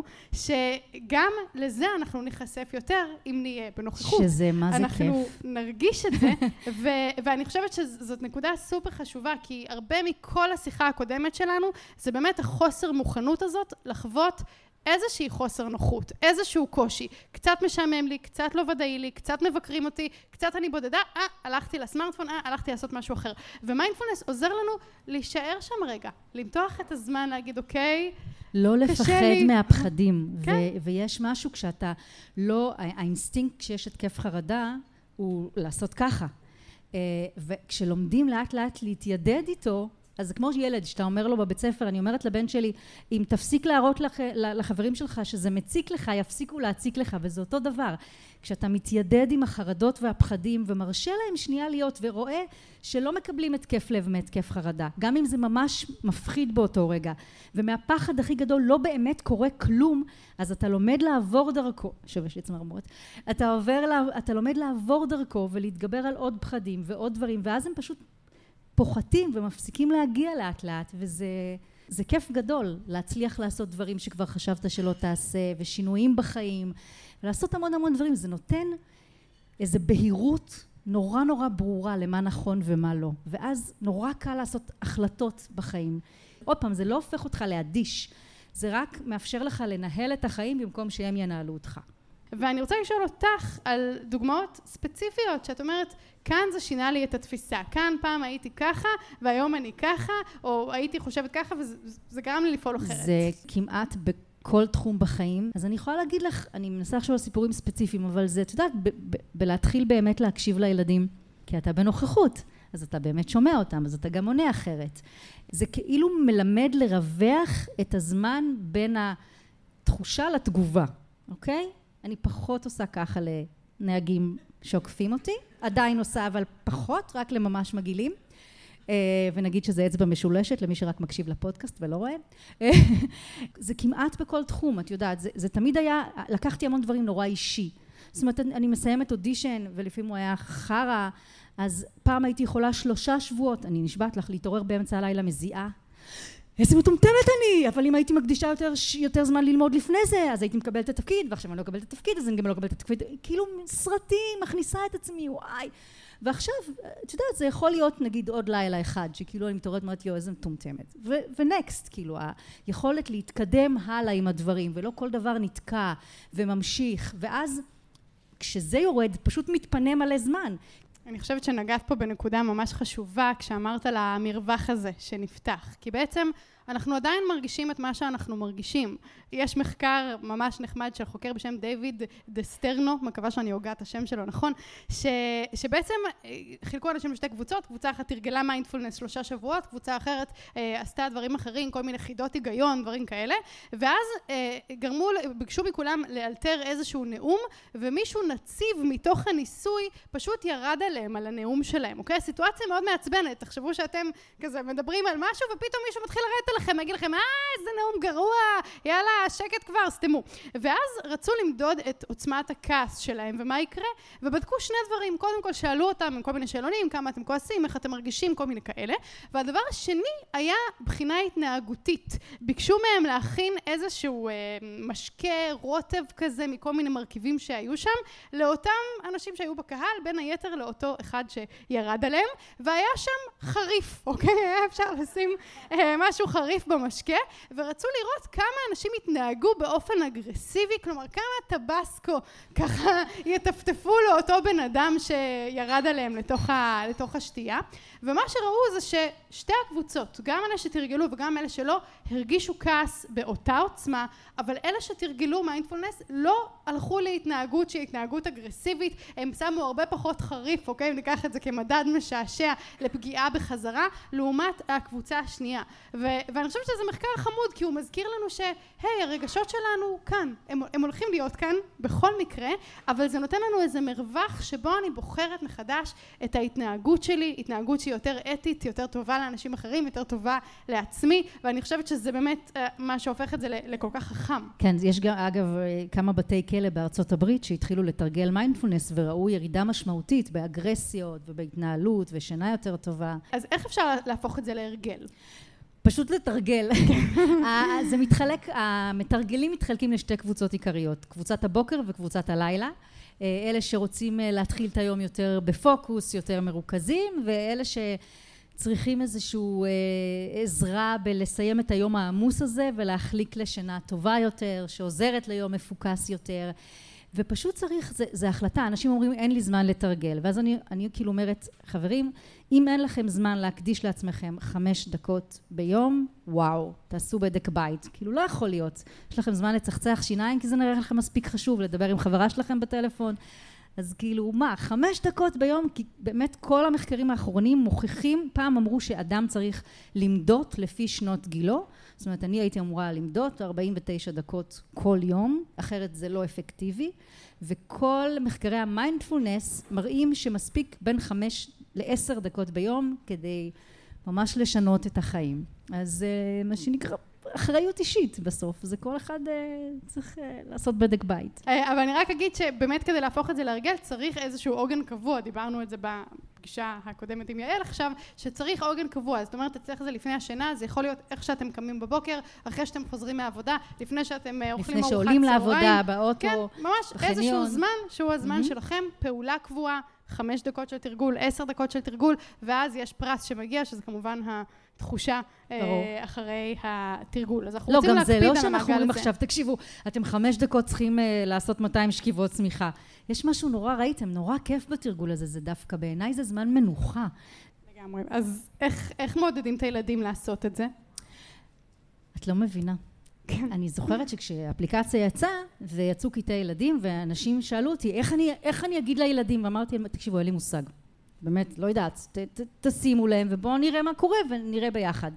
שגם לזה אנחנו נחשף יותר, אם נהיה בנוכחות. שזה מה זה אנחנו כיף. אנחנו נרגיש את זה, ו- ואני חושבת שזאת נקודה סופר חשובה, כי הרבה מכל השיחה הקודמת שלנו, זה באמת החוסר מוכנות הזאת, לחוות איזושהי חוסר נוחות, איזשהו קושי, קצת משעמם לי, קצת לא ודאי לי, קצת מבקרים אותי, קצת אני בודדה, אה, הלכתי לסמארטפון, אה, הלכתי לעשות משהו אחר. ומיינדפולנס עוזר לנו להישאר שם רגע, למתוח את הזמן, להגיד, אוקיי, לא לפחד לי. מהפחדים. כן. ו- ויש משהו כשאתה לא, האינסטינקט כשיש התקף חרדה, הוא לעשות ככה. וכשלומדים לאט לאט להתיידד איתו, אז זה כמו ילד שאתה אומר לו בבית ספר, אני אומרת לבן שלי, אם תפסיק להראות לח, לחברים שלך שזה מציק לך, יפסיקו להציק לך, וזה אותו דבר. כשאתה מתיידד עם החרדות והפחדים, ומרשה להם שנייה להיות, ורואה שלא מקבלים התקף לב מהתקף חרדה, גם אם זה ממש מפחיד באותו רגע, ומהפחד הכי גדול לא באמת קורה כלום, אז אתה לומד לעבור דרכו, שוב יש לי צמרמורת, אתה, עובר, אתה לומד לעבור דרכו, ולהתגבר על עוד פחדים ועוד דברים, ואז הם פשוט פוחתים ומפסיקים להגיע לאט לאט, וזה זה כיף גדול להצליח לעשות דברים שכבר חשבת שלא תעשה, ושינויים בחיים, ולעשות המון המון דברים. זה נותן איזו בהירות נורא נורא ברורה למה נכון ומה לא, ואז נורא קל לעשות החלטות בחיים. עוד פעם, זה לא הופך אותך להדיש, זה רק מאפשר לך לנהל את החיים במקום שהם ינהלו אותך. ואני רוצה לשאול אותך על דוגמאות ספציפיות, שאת אומרת, כאן זה שינה לי את התפיסה, כאן פעם הייתי ככה, והיום אני ככה, או הייתי חושבת ככה, וזה גרם לי לפעול אחרת. זה כמעט בכל תחום בחיים. אז אני יכולה להגיד לך, אני מנסה עכשיו על סיפורים ספציפיים, אבל זה, את יודעת, ב- ב- בלהתחיל באמת להקשיב לילדים, כי אתה בנוכחות, אז אתה באמת שומע אותם, אז אתה גם עונה אחרת. זה כאילו מלמד לרווח את הזמן בין התחושה לתגובה, אוקיי? אני פחות עושה ככה לנהגים שעוקפים אותי, עדיין עושה אבל פחות, רק לממש מגעילים, ונגיד שזה אצבע משולשת למי שרק מקשיב לפודקאסט ולא רואה. זה כמעט בכל תחום, את יודעת, זה, זה תמיד היה, לקחתי המון דברים נורא אישי. זאת אומרת, אני מסיימת אודישן, ולפעמים הוא היה חרה, אז פעם הייתי יכולה שלושה שבועות, אני נשבעת לך להתעורר באמצע הלילה מזיעה, איזה מטומטמת אני, אבל אם הייתי מקדישה יותר, יותר זמן ללמוד לפני זה, אז הייתי מקבלת את התפקיד, ועכשיו אני לא מקבלת את התפקיד, אז אני גם לא מקבלת את התפקיד, כאילו סרטים, מכניסה את עצמי, וואי. ועכשיו, את יודעת, זה יכול להיות נגיד עוד לילה אחד, שכאילו אני מתעוררת, אומרת, יו, איזה מטומטמת. ונקסט, כאילו, היכולת להתקדם הלאה עם הדברים, ולא כל דבר נתקע וממשיך, ואז כשזה יורד, פשוט מתפנה מלא זמן. אני חושבת שנגעת פה בנקודה ממש חשובה כשאמרת על המרווח הזה שנפתח, כי בעצם אנחנו עדיין מרגישים את מה שאנחנו מרגישים. יש מחקר ממש נחמד של חוקר בשם דיוויד דסטרנו, מקווה שאני הוגה את השם שלו, נכון? ש, שבעצם חילקו אנשים לשתי קבוצות, קבוצה אחת תרגלה מיינדפולנס שלושה שבועות, קבוצה אחרת אה, עשתה דברים אחרים, כל מיני חידות היגיון, דברים כאלה, ואז אה, גרמו, ביקשו מכולם לאלתר איזשהו נאום, ומישהו נציב מתוך הניסוי פשוט ירד עליהם, על הנאום שלהם, אוקיי? סיטואציה מאוד מעצבנת, תחשבו שאתם כזה מדברים על משהו, ופתאום מישהו מתחיל לרדת לכם, יגיד לכם, אה, איזה נאום גרוע, יאללה, שקט כבר, סתמו. ואז רצו למדוד את עוצמת הכעס שלהם, ומה יקרה? ובדקו שני דברים. קודם כל, שאלו אותם עם כל מיני שאלונים, כמה אתם כועסים, איך אתם מרגישים, כל מיני כאלה. והדבר השני היה בחינה התנהגותית. ביקשו מהם להכין איזשהו אה, משקה, רוטב כזה, מכל מיני מרכיבים שהיו שם, לאותם אנשים שהיו בקהל, בין היתר לאותו אחד שירד עליהם, והיה שם חריף, אוקיי? היה אפשר לשים אה, משהו חריף במשקה, ורצו לראות כמה אנשים התנהגו באופן אגרסיבי, כלומר כמה טבסקו ככה יטפטפו לאותו בן אדם שירד עליהם לתוך, ה, לתוך השתייה, ומה שראו זה ששתי הקבוצות, גם אלה שתרגלו וגם אלה שלא, הרגישו כעס באותה עוצמה, אבל אלה שתרגלו מיינדפולנס לא הלכו להתנהגות שהיא התנהגות אגרסיבית, הם שמו הרבה פחות חריף, אוקיי? ניקח את זה כמדד משעשע לפגיעה בחזרה, לעומת הקבוצה השנייה. ו- ואני חושבת שזה מחקר חמוד, כי הוא מזכיר לנו שהי, הרגשות שלנו כאן, הם, הם הולכים להיות כאן בכל מקרה, אבל זה נותן לנו איזה מרווח שבו אני בוחרת מחדש את ההתנהגות שלי, התנהגות שהיא יותר אתית, יותר טובה לאנשים אחרים, יותר טובה לעצמי, ואני חושבת שזה באמת מה שהופך את זה לכל כך חכם. כן, יש גם, אגב, כמה בתי כלא בארצות הברית שהתחילו לתרגל מיינדפולנס וראו ירידה משמעותית באגרסיות ובהתנהלות ושינה יותר טובה. אז איך אפשר להפוך את זה להרגל? פשוט לתרגל. זה מתחלק, המתרגלים מתחלקים לשתי קבוצות עיקריות, קבוצת הבוקר וקבוצת הלילה. אלה שרוצים להתחיל את היום יותר בפוקוס, יותר מרוכזים, ואלה שצריכים איזשהו עזרה בלסיים את היום העמוס הזה ולהחליק לשינה טובה יותר, שעוזרת ליום מפוקס יותר. ופשוט צריך, זה, זה החלטה, אנשים אומרים אין לי זמן לתרגל, ואז אני, אני כאילו אומרת, חברים, אם אין לכם זמן להקדיש לעצמכם חמש דקות ביום, וואו, תעשו בדק בית, כאילו לא יכול להיות, יש לכם זמן לצחצח שיניים, כי זה נראה לכם מספיק חשוב, לדבר עם חברה שלכם בטלפון, אז כאילו מה, חמש דקות ביום, כי באמת כל המחקרים האחרונים מוכיחים, פעם אמרו שאדם צריך למדות לפי שנות גילו, זאת אומרת, אני הייתי אמורה למדות ארבעים ותשע דקות כל יום, אחרת זה לא אפקטיבי, וכל מחקרי המיינדפולנס מראים שמספיק בין חמש לעשר דקות ביום, כדי ממש לשנות את החיים. אז מה שנקרא, אחריות אישית בסוף, זה כל אחד צריך לעשות בדק בית. אבל אני רק אגיד שבאמת כדי להפוך את זה להרגל, צריך איזשהו עוגן קבוע, דיברנו את זה בפגישה הקודמת עם יעל עכשיו, שצריך עוגן קבוע, זאת אומרת, צריך זה לפני השינה, זה יכול להיות איך שאתם קמים בבוקר, אחרי שאתם חוזרים מהעבודה, לפני שאתם אוכלים ארוחת צהריים. לפני שעולים לעבודה, באוטו, כן, ממש איזשהו זמן, שהוא הזמן שלכם, פעולה קבועה, חמש דקות של תרגול, עשר דקות של תרגול, ואז יש פרס שמגיע, שזה כמובן התחושה אחרי התרגול. אז אנחנו רוצים להקפיד על המעגל הזה. לא, גם זה לא שאנחנו אומרים עכשיו, תקשיבו, אתם חמש דקות צריכים לעשות מאתיים שכיבות צמיחה. יש משהו נורא, ראיתם, נורא כיף בתרגול הזה, זה דווקא בעיניי זה זמן מנוחה. לגמרי. אז איך, איך מעודדים את הילדים לעשות את זה? את לא מבינה. כן. אני זוכרת שכשהאפליקציה יצאה, ויצאו קטעי ילדים, ואנשים שאלו אותי, איך אני, איך אני אגיד לילדים? ואמרתי, תקשיבו, אין לי מושג. באמת, לא יודעת, ת, ת, תשימו להם, ובואו נראה מה קורה, ונראה ביחד.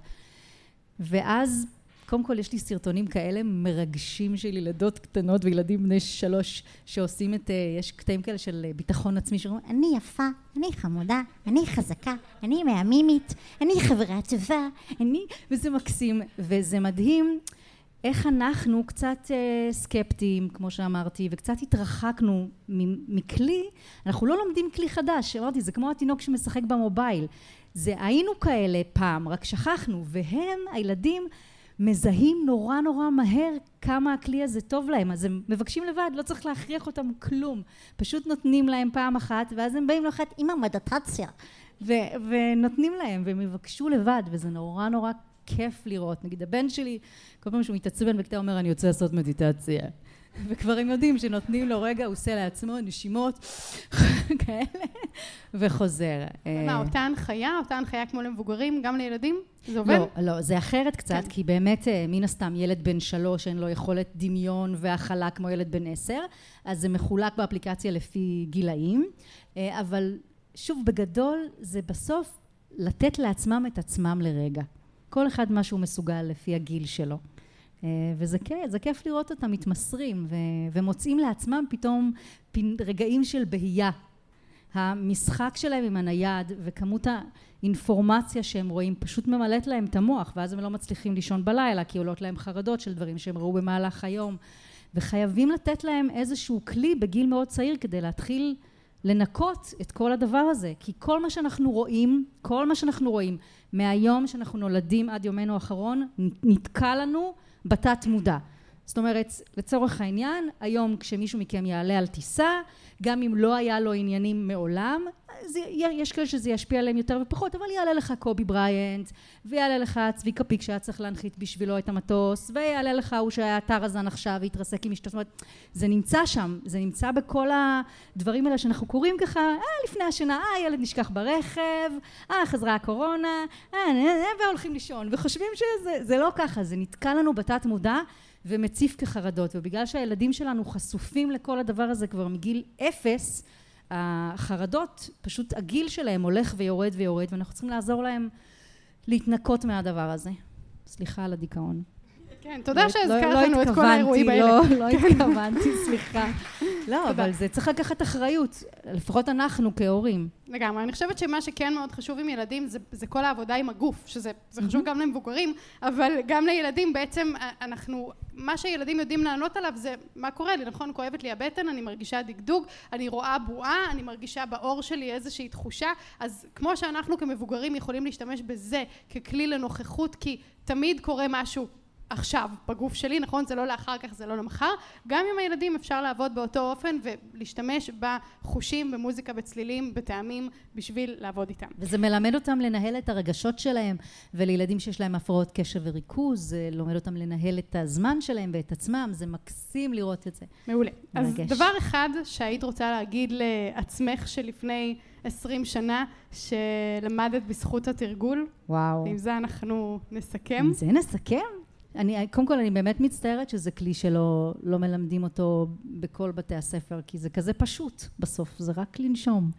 ואז, קודם כל, יש לי סרטונים כאלה מרגשים של ילדות קטנות, וילדים בני שלוש, שעושים את, יש קטעים כאלה של ביטחון עצמי, שאומרים, אני יפה, אני חמודה, אני חזקה, אני מהמימית, אני חברה טובה, אני... וזה מקסים, וזה מדהים. איך אנחנו קצת סקפטיים, כמו שאמרתי, וקצת התרחקנו מכלי, אנחנו לא לומדים כלי חדש, אמרתי, זה כמו התינוק שמשחק במובייל, זה היינו כאלה פעם, רק שכחנו, והם, הילדים, מזהים נורא נורא מהר כמה הכלי הזה טוב להם, אז הם מבקשים לבד, לא צריך להכריח אותם כלום, פשוט נותנים להם פעם אחת, ואז הם באים לאחת עם המדיטציה, ונותנים להם, והם יבקשו לבד, וזה נורא נורא כיף לראות. נגיד, הבן שלי, כל פעם שהוא מתעצבן בכיתה, אומר, אני יוצא לעשות מדיטציה. וכבר הם יודעים שנותנים לו רגע, הוא עושה לעצמו נשימות כאלה, וחוזר. מה, אותה הנחיה? אותה הנחיה כמו למבוגרים, גם לילדים? זה עובד? לא, לא, זה אחרת קצת, כי באמת, מן הסתם, ילד בן שלוש, אין לו יכולת דמיון והכלה כמו ילד בן עשר, אז זה מחולק באפליקציה לפי גילאים, אבל שוב, בגדול, זה בסוף לתת לעצמם את עצמם לרגע. כל אחד מה שהוא מסוגל לפי הגיל שלו. וזה כיף, זה כיף לראות אותם מתמסרים ו- ומוצאים לעצמם פתאום רגעים של בהייה. המשחק שלהם עם הנייד וכמות האינפורמציה שהם רואים פשוט ממלאת להם את המוח, ואז הם לא מצליחים לישון בלילה כי עולות להם חרדות של דברים שהם ראו במהלך היום, וחייבים לתת להם איזשהו כלי בגיל מאוד צעיר כדי להתחיל לנקות את כל הדבר הזה, כי כל מה שאנחנו רואים, כל מה שאנחנו רואים מהיום שאנחנו נולדים עד יומנו האחרון, נתקע לנו בתת מודע. זאת אומרת, לצורך העניין, היום כשמישהו מכם יעלה על טיסה, גם אם לא היה לו עניינים מעולם, זה, יש כאלה שזה ישפיע עליהם יותר ופחות, אבל יעלה לך קובי בריינט, ויעלה לך צביקה פיק שהיה צריך להנחית בשבילו את המטוס, ויעלה לך הוא שהיה טרזן עכשיו והתרסק עם אשתו. זאת אומרת, זה נמצא שם, זה נמצא בכל הדברים האלה שאנחנו קוראים ככה, אה, לפני השינה, אה, ילד נשכח ברכב, אה, חזרה הקורונה, אה, והולכים לישון, וחושבים שזה זה לא ככה, זה נתקע לנו בתת מודע, ומציף כחרדות, ובגלל שהילדים שלנו חשופים לכל הדבר הזה כבר מגיל אפס, החרדות, פשוט הגיל שלהם הולך ויורד ויורד, ואנחנו צריכים לעזור להם להתנקות מהדבר הזה. סליחה על הדיכאון. כן, תודה שהזכרת לנו את כל האירועים האלה. לא, לא התכוונתי, סליחה. לא, אבל זה צריך לקחת אחריות, לפחות אנחנו כהורים. לגמרי, אני חושבת שמה שכן מאוד חשוב עם ילדים זה, זה כל העבודה עם הגוף, שזה זה חשוב גם למבוגרים, אבל גם לילדים בעצם אנחנו, מה שילדים יודעים לענות עליו זה מה קורה לי, נכון? כואבת לי הבטן, אני מרגישה דגדוג, אני רואה בועה, אני מרגישה באור שלי איזושהי תחושה, אז כמו שאנחנו כמבוגרים יכולים להשתמש בזה ככלי לנוכחות, כי תמיד קורה משהו עכשיו בגוף שלי, נכון? זה לא לאחר כך, זה לא למחר. גם עם הילדים אפשר לעבוד באותו אופן ולהשתמש בחושים, במוזיקה, בצלילים, בטעמים, בשביל לעבוד איתם. וזה מלמד אותם לנהל את הרגשות שלהם, ולילדים שיש להם הפרעות קשב וריכוז, זה לומד אותם לנהל את הזמן שלהם ואת עצמם, זה מקסים לראות את זה. מעולה. אז דבר אחד שהיית רוצה להגיד לעצמך שלפני עשרים שנה, שלמדת בזכות התרגול. וואו. ועם זה אנחנו נסכם. עם זה נסכם? אני, קודם כל, אני באמת מצטערת שזה כלי שלא לא מלמדים אותו בכל בתי הספר, כי זה כזה פשוט בסוף, זה רק לנשום.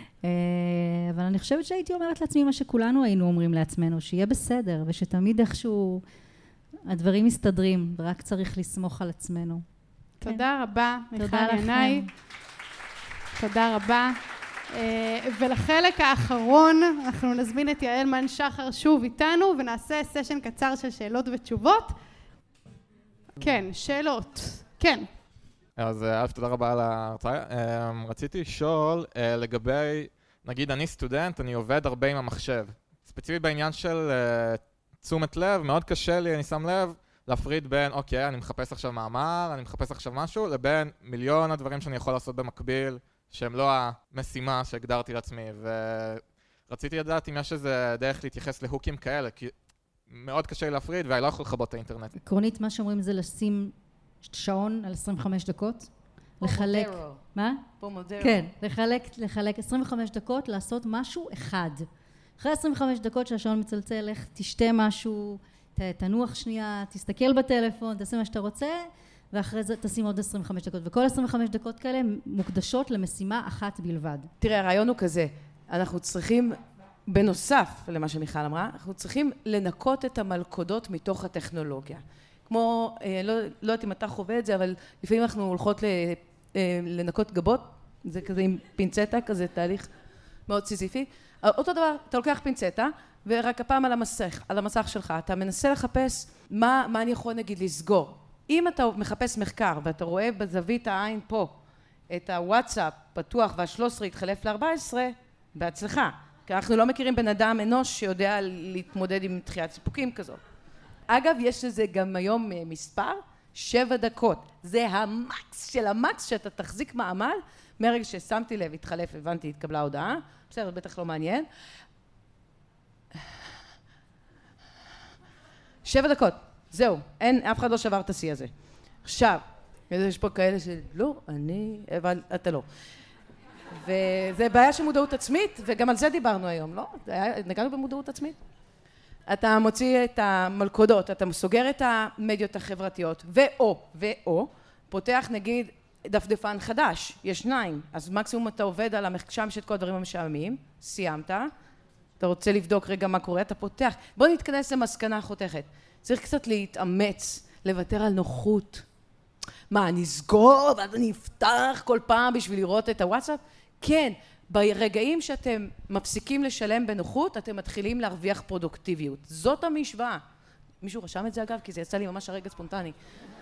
אבל אני חושבת שהייתי אומרת לעצמי מה שכולנו היינו אומרים לעצמנו, שיהיה בסדר, ושתמיד איכשהו הדברים מסתדרים, ורק צריך לסמוך על עצמנו. תודה רבה, מיכל ינאי. תודה רבה. ולחלק האחרון אנחנו נזמין את יעל מן שחר שוב איתנו ונעשה סשן קצר של שאלות ותשובות. כן, שאלות. כן. אז אלף תודה רבה על ההרצאה. רציתי לשאול לגבי, נגיד אני סטודנט, אני עובד הרבה עם המחשב. ספציפית בעניין של תשומת לב, מאוד קשה לי, אני שם לב, להפריד בין, אוקיי, אני מחפש עכשיו מאמר, אני מחפש עכשיו משהו, לבין מיליון הדברים שאני יכול לעשות במקביל, שהם לא המשימה שהגדרתי לעצמי, ורציתי לדעת אם יש איזה דרך להתייחס להוקים כאלה, כי מאוד קשה לי להפריד, ואני לא יכול לחבות את האינטרנט. עקרונית, מה שאומרים זה לשים שעון על עשרים וחמש דקות, לחלק... מה? פומודרו. כן, לחלק, לחלק עשרים וחמש דקות, לעשות משהו אחד. אחרי עשרים וחמש דקות שהשעון מצלצל, לך תשתה משהו, תנוח שנייה, תסתכל בטלפון, תעשה מה שאתה רוצה, ואחרי זה תשים עוד עשרים וחמש דקות. וכל עשרים וחמש דקות כאלה מוקדשות למשימה אחת בלבד. תראה, הרעיון הוא כזה, אנחנו צריכים, בנוסף למה שמיכל אמרה, אנחנו צריכים לנקות את המלכודות מתוך הטכנולוגיה. כמו, לא, לא יודעת אם אתה חווה את זה, אבל לפעמים אנחנו הולכות לנקות גבות, זה כזה עם פינצטה, כזה תהליך מאוד סיזיפי. אותו דבר, אתה לוקח פינצטה, ורק הפעם על המסך, על המסך שלך, אתה מנסה לחפש מה, מה אני יכול נגיד לסגור. אם אתה מחפש מחקר ואתה רואה בזווית העין פה את הוואטסאפ פתוח וה-שלוש עשרה התחלף ל-ארבע עשרה, בהצלחה. כי אנחנו לא מכירים בן אדם אנוש שיודע להתמודד עם דחיית סיפוקים כזו. אגב, יש לזה גם היום מספר, שבע דקות. זה המקס של המקס שאתה תחזיק מעמד. מהרגע ששמתי לב, התחלף, הבנתי, התקבלה הודעה. בסדר, בטח לא מעניין. שבע דקות. זהו, אין, אף אחד לא שבר את השיא הזה. עכשיו, יש פה כאלה שלא, אני, אבל אתה לא. וזה בעיה של מודעות עצמית, וגם על זה דיברנו היום, לא? נגענו במודעות עצמית. אתה מוציא את המלכודות, אתה סוגר את המדיות החברתיות, ואו, ואו, פותח נגיד דפדפן חדש, יש שניים, אז מקסימום אתה עובד על המחשם של כל הדברים המשעממים, סיימת, אתה רוצה לבדוק רגע מה קורה, אתה פותח. בוא נתכנס למסקנה חותכת. צריך קצת להתאמץ, לוותר על נוחות. מה, אני אסגור ואז אני אפתח כל פעם בשביל לראות את הוואטסאפ? כן, ברגעים שאתם מפסיקים לשלם בנוחות, אתם מתחילים להרוויח פרודוקטיביות. זאת המשוואה. מישהו רשם את זה אגב? כי זה יצא לי ממש הרגע ספונטני.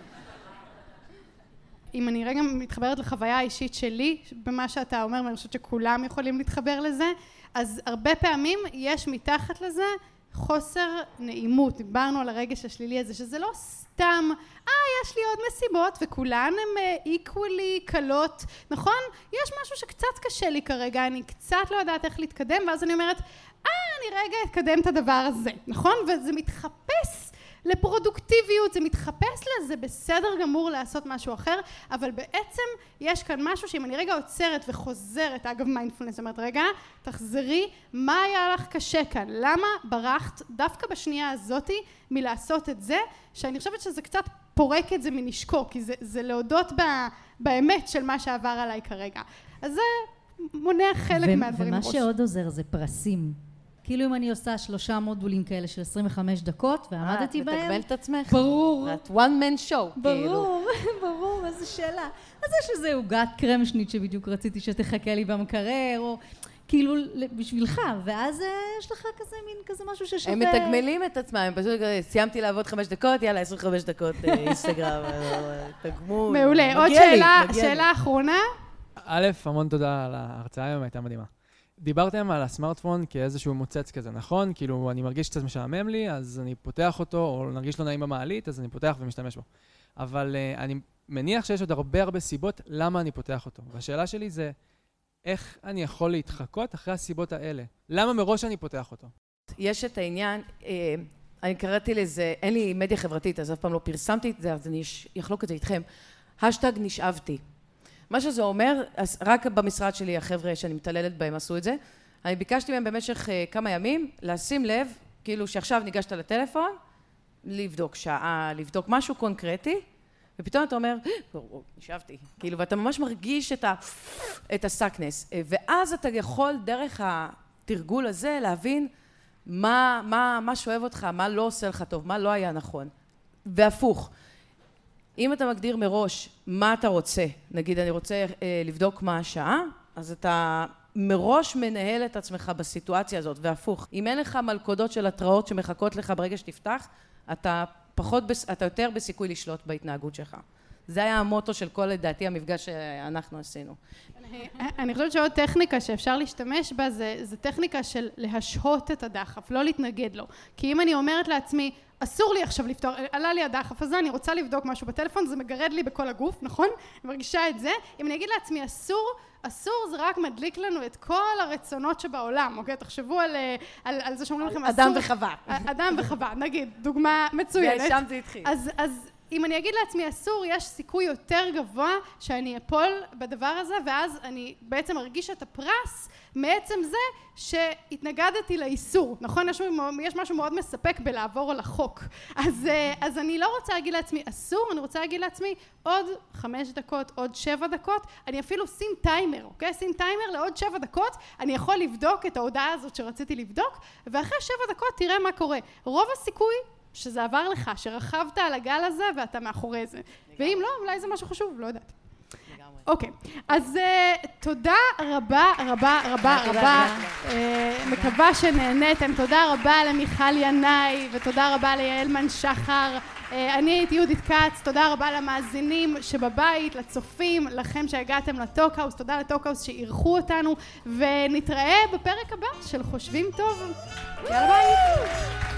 אם אני רגע מתחברת לחוויה האישית שלי, במה שאתה אומר, ואני חושבת שכולם יכולים להתחבר לזה, אז הרבה פעמים יש מתחת לזה חוסר נעימות. דיברנו על הרגש השלילי הזה, שזה לא סתם, אה, יש לי עוד מסיבות, וכולן הן איקוולי קלות, נכון? יש משהו שקצת קשה לי כרגע, אני קצת לא יודעת איך להתקדם, ואז אני אומרת, אה, אני רגע אתקדם את הדבר הזה, נכון? וזה מתחפש לפרודוקטיביות, זה מתחפש לזה, בסדר גמור לעשות משהו אחר, אבל בעצם יש כאן משהו שאם אני רגע עוצרת וחוזרת, אגב מיינדפולנס, זאת אומרת, רגע, תחזרי, מה היה לך קשה כאן? למה ברחת דווקא בשנייה הזאתי מלעשות את זה, שאני חושבת שזה קצת פורק את זה מנשקו, כי זה, זה להודות ב, באמת של מה שעבר עליי כרגע. אז זה מונע חלק ו- מהדברים ומה בראש. שעוד עוזר זה פרסים. כאילו אם אני עושה שלושה מודולים כאלה של עשרים וחמש דקות ועמדתי בהם... ותקבל את עצמך. ברור. את one man show. ברור, ברור, איזה שאלה. אז יש איזה עוגת קרמשנית שבדיוק רציתי שתחכה לי במקרר, או כאילו בשבילך, ואז יש לך כזה מין כזה משהו ששווה... הם מתגמלים את עצמם, הם פשוט סיימתי לעבוד חמש דקות, יאללה, עשרים וחמש דקות אינסטגרם, תגמול. מעולה. עוד שאלה, שאלה אחרונה. א', המון תודה על ההרצאה היום, הייתה מדהימה. דיברתם על הסמארטפון כאיזשהו מוצץ כזה, נכון? כאילו, אני מרגיש קצת משעמם לי, אז אני פותח אותו, או נרגיש לא נעים במעלית, אז אני פותח ומשתמש בו. אבל uh, אני מניח שיש עוד הרבה הרבה סיבות למה אני פותח אותו. והשאלה שלי זה, איך אני יכול להתחקות אחרי הסיבות האלה? למה מראש אני פותח אותו? יש את העניין, אה, אני קראתי לזה, אין לי מדיה חברתית, אז אף פעם לא פרסמתי את זה, אז אני אחלוק את זה איתכם. השטג נשאבתי. מה שזה אומר, אז רק במשרד שלי, החבר'ה שאני מתעללת בהם עשו את זה, אני ביקשתי מהם במשך uh, כמה ימים, לשים לב, כאילו שעכשיו ניגשת לטלפון, לבדוק שעה, לבדוק משהו קונקרטי, ופתאום אתה אומר, נשאבתי, כאילו, ואתה ממש מרגיש את, ה, את הסקנס, ואז אתה יכול דרך התרגול הזה להבין מה, מה, מה שואב אותך, מה לא עושה לך טוב, מה לא היה נכון, והפוך. אם אתה מגדיר מראש מה אתה רוצה, נגיד אני רוצה אה, לבדוק מה השעה, אז אתה מראש מנהל את עצמך בסיטואציה הזאת, והפוך. אם אין לך מלכודות של התראות שמחכות לך ברגע שתפתח, אתה פחות, אתה יותר בסיכוי לשלוט בהתנהגות שלך. זה היה המוטו של כל, לדעתי, המפגש שאנחנו עשינו. אני חושבת שעוד טכניקה שאפשר להשתמש בה, זה, זה טכניקה של להשהות את הדחף, לא להתנגד לו. כי אם אני אומרת לעצמי, אסור לי עכשיו לפתור, עלה לי הדחף הזה, אני רוצה לבדוק משהו בטלפון, זה מגרד לי בכל הגוף, נכון? אני מרגישה את זה. אם אני אגיד לעצמי, אסור, אסור זה רק מדליק לנו את כל הרצונות שבעולם, אוקיי? תחשבו על, על, על זה שאומרים לכם, אדם וחווה. אדם וחווה, נגיד, דוגמה מצוינת. ושם זה התחיל. אז, אז אם אני אגיד לעצמי אסור, יש סיכוי יותר גבוה שאני אפול בדבר הזה, ואז אני בעצם ארגיש את הפרס מעצם זה שהתנגדתי לאיסור, נכון? יש, יש משהו מאוד מספק בלעבור על החוק. אז, אז אני לא רוצה להגיד לעצמי אסור, אני רוצה להגיד לעצמי עוד חמש דקות, עוד שבע דקות, אני אפילו שים טיימר, אוקיי? שים טיימר לעוד שבע דקות, אני יכול לבדוק את ההודעה הזאת שרציתי לבדוק, ואחרי שבע דקות תראה מה קורה. רוב הסיכוי שזה עבר לך, שרכבת על הגל הזה ואתה מאחורי זה. ואם לא, אולי זה משהו חשוב, לא יודעת. אוקיי, אז תודה רבה, רבה, רבה, רבה. מקווה שנהנתם. תודה רבה למיכל ינאי, ותודה רבה ליעלמן שחר. אני הייתי יהודית כץ, תודה רבה למאזינים שבבית, לצופים, לכם שהגעתם לטוקהאוס, תודה לטוקהאוס שאירחו אותנו, ונתראה בפרק הבא של חושבים טוב. יאללה ביי!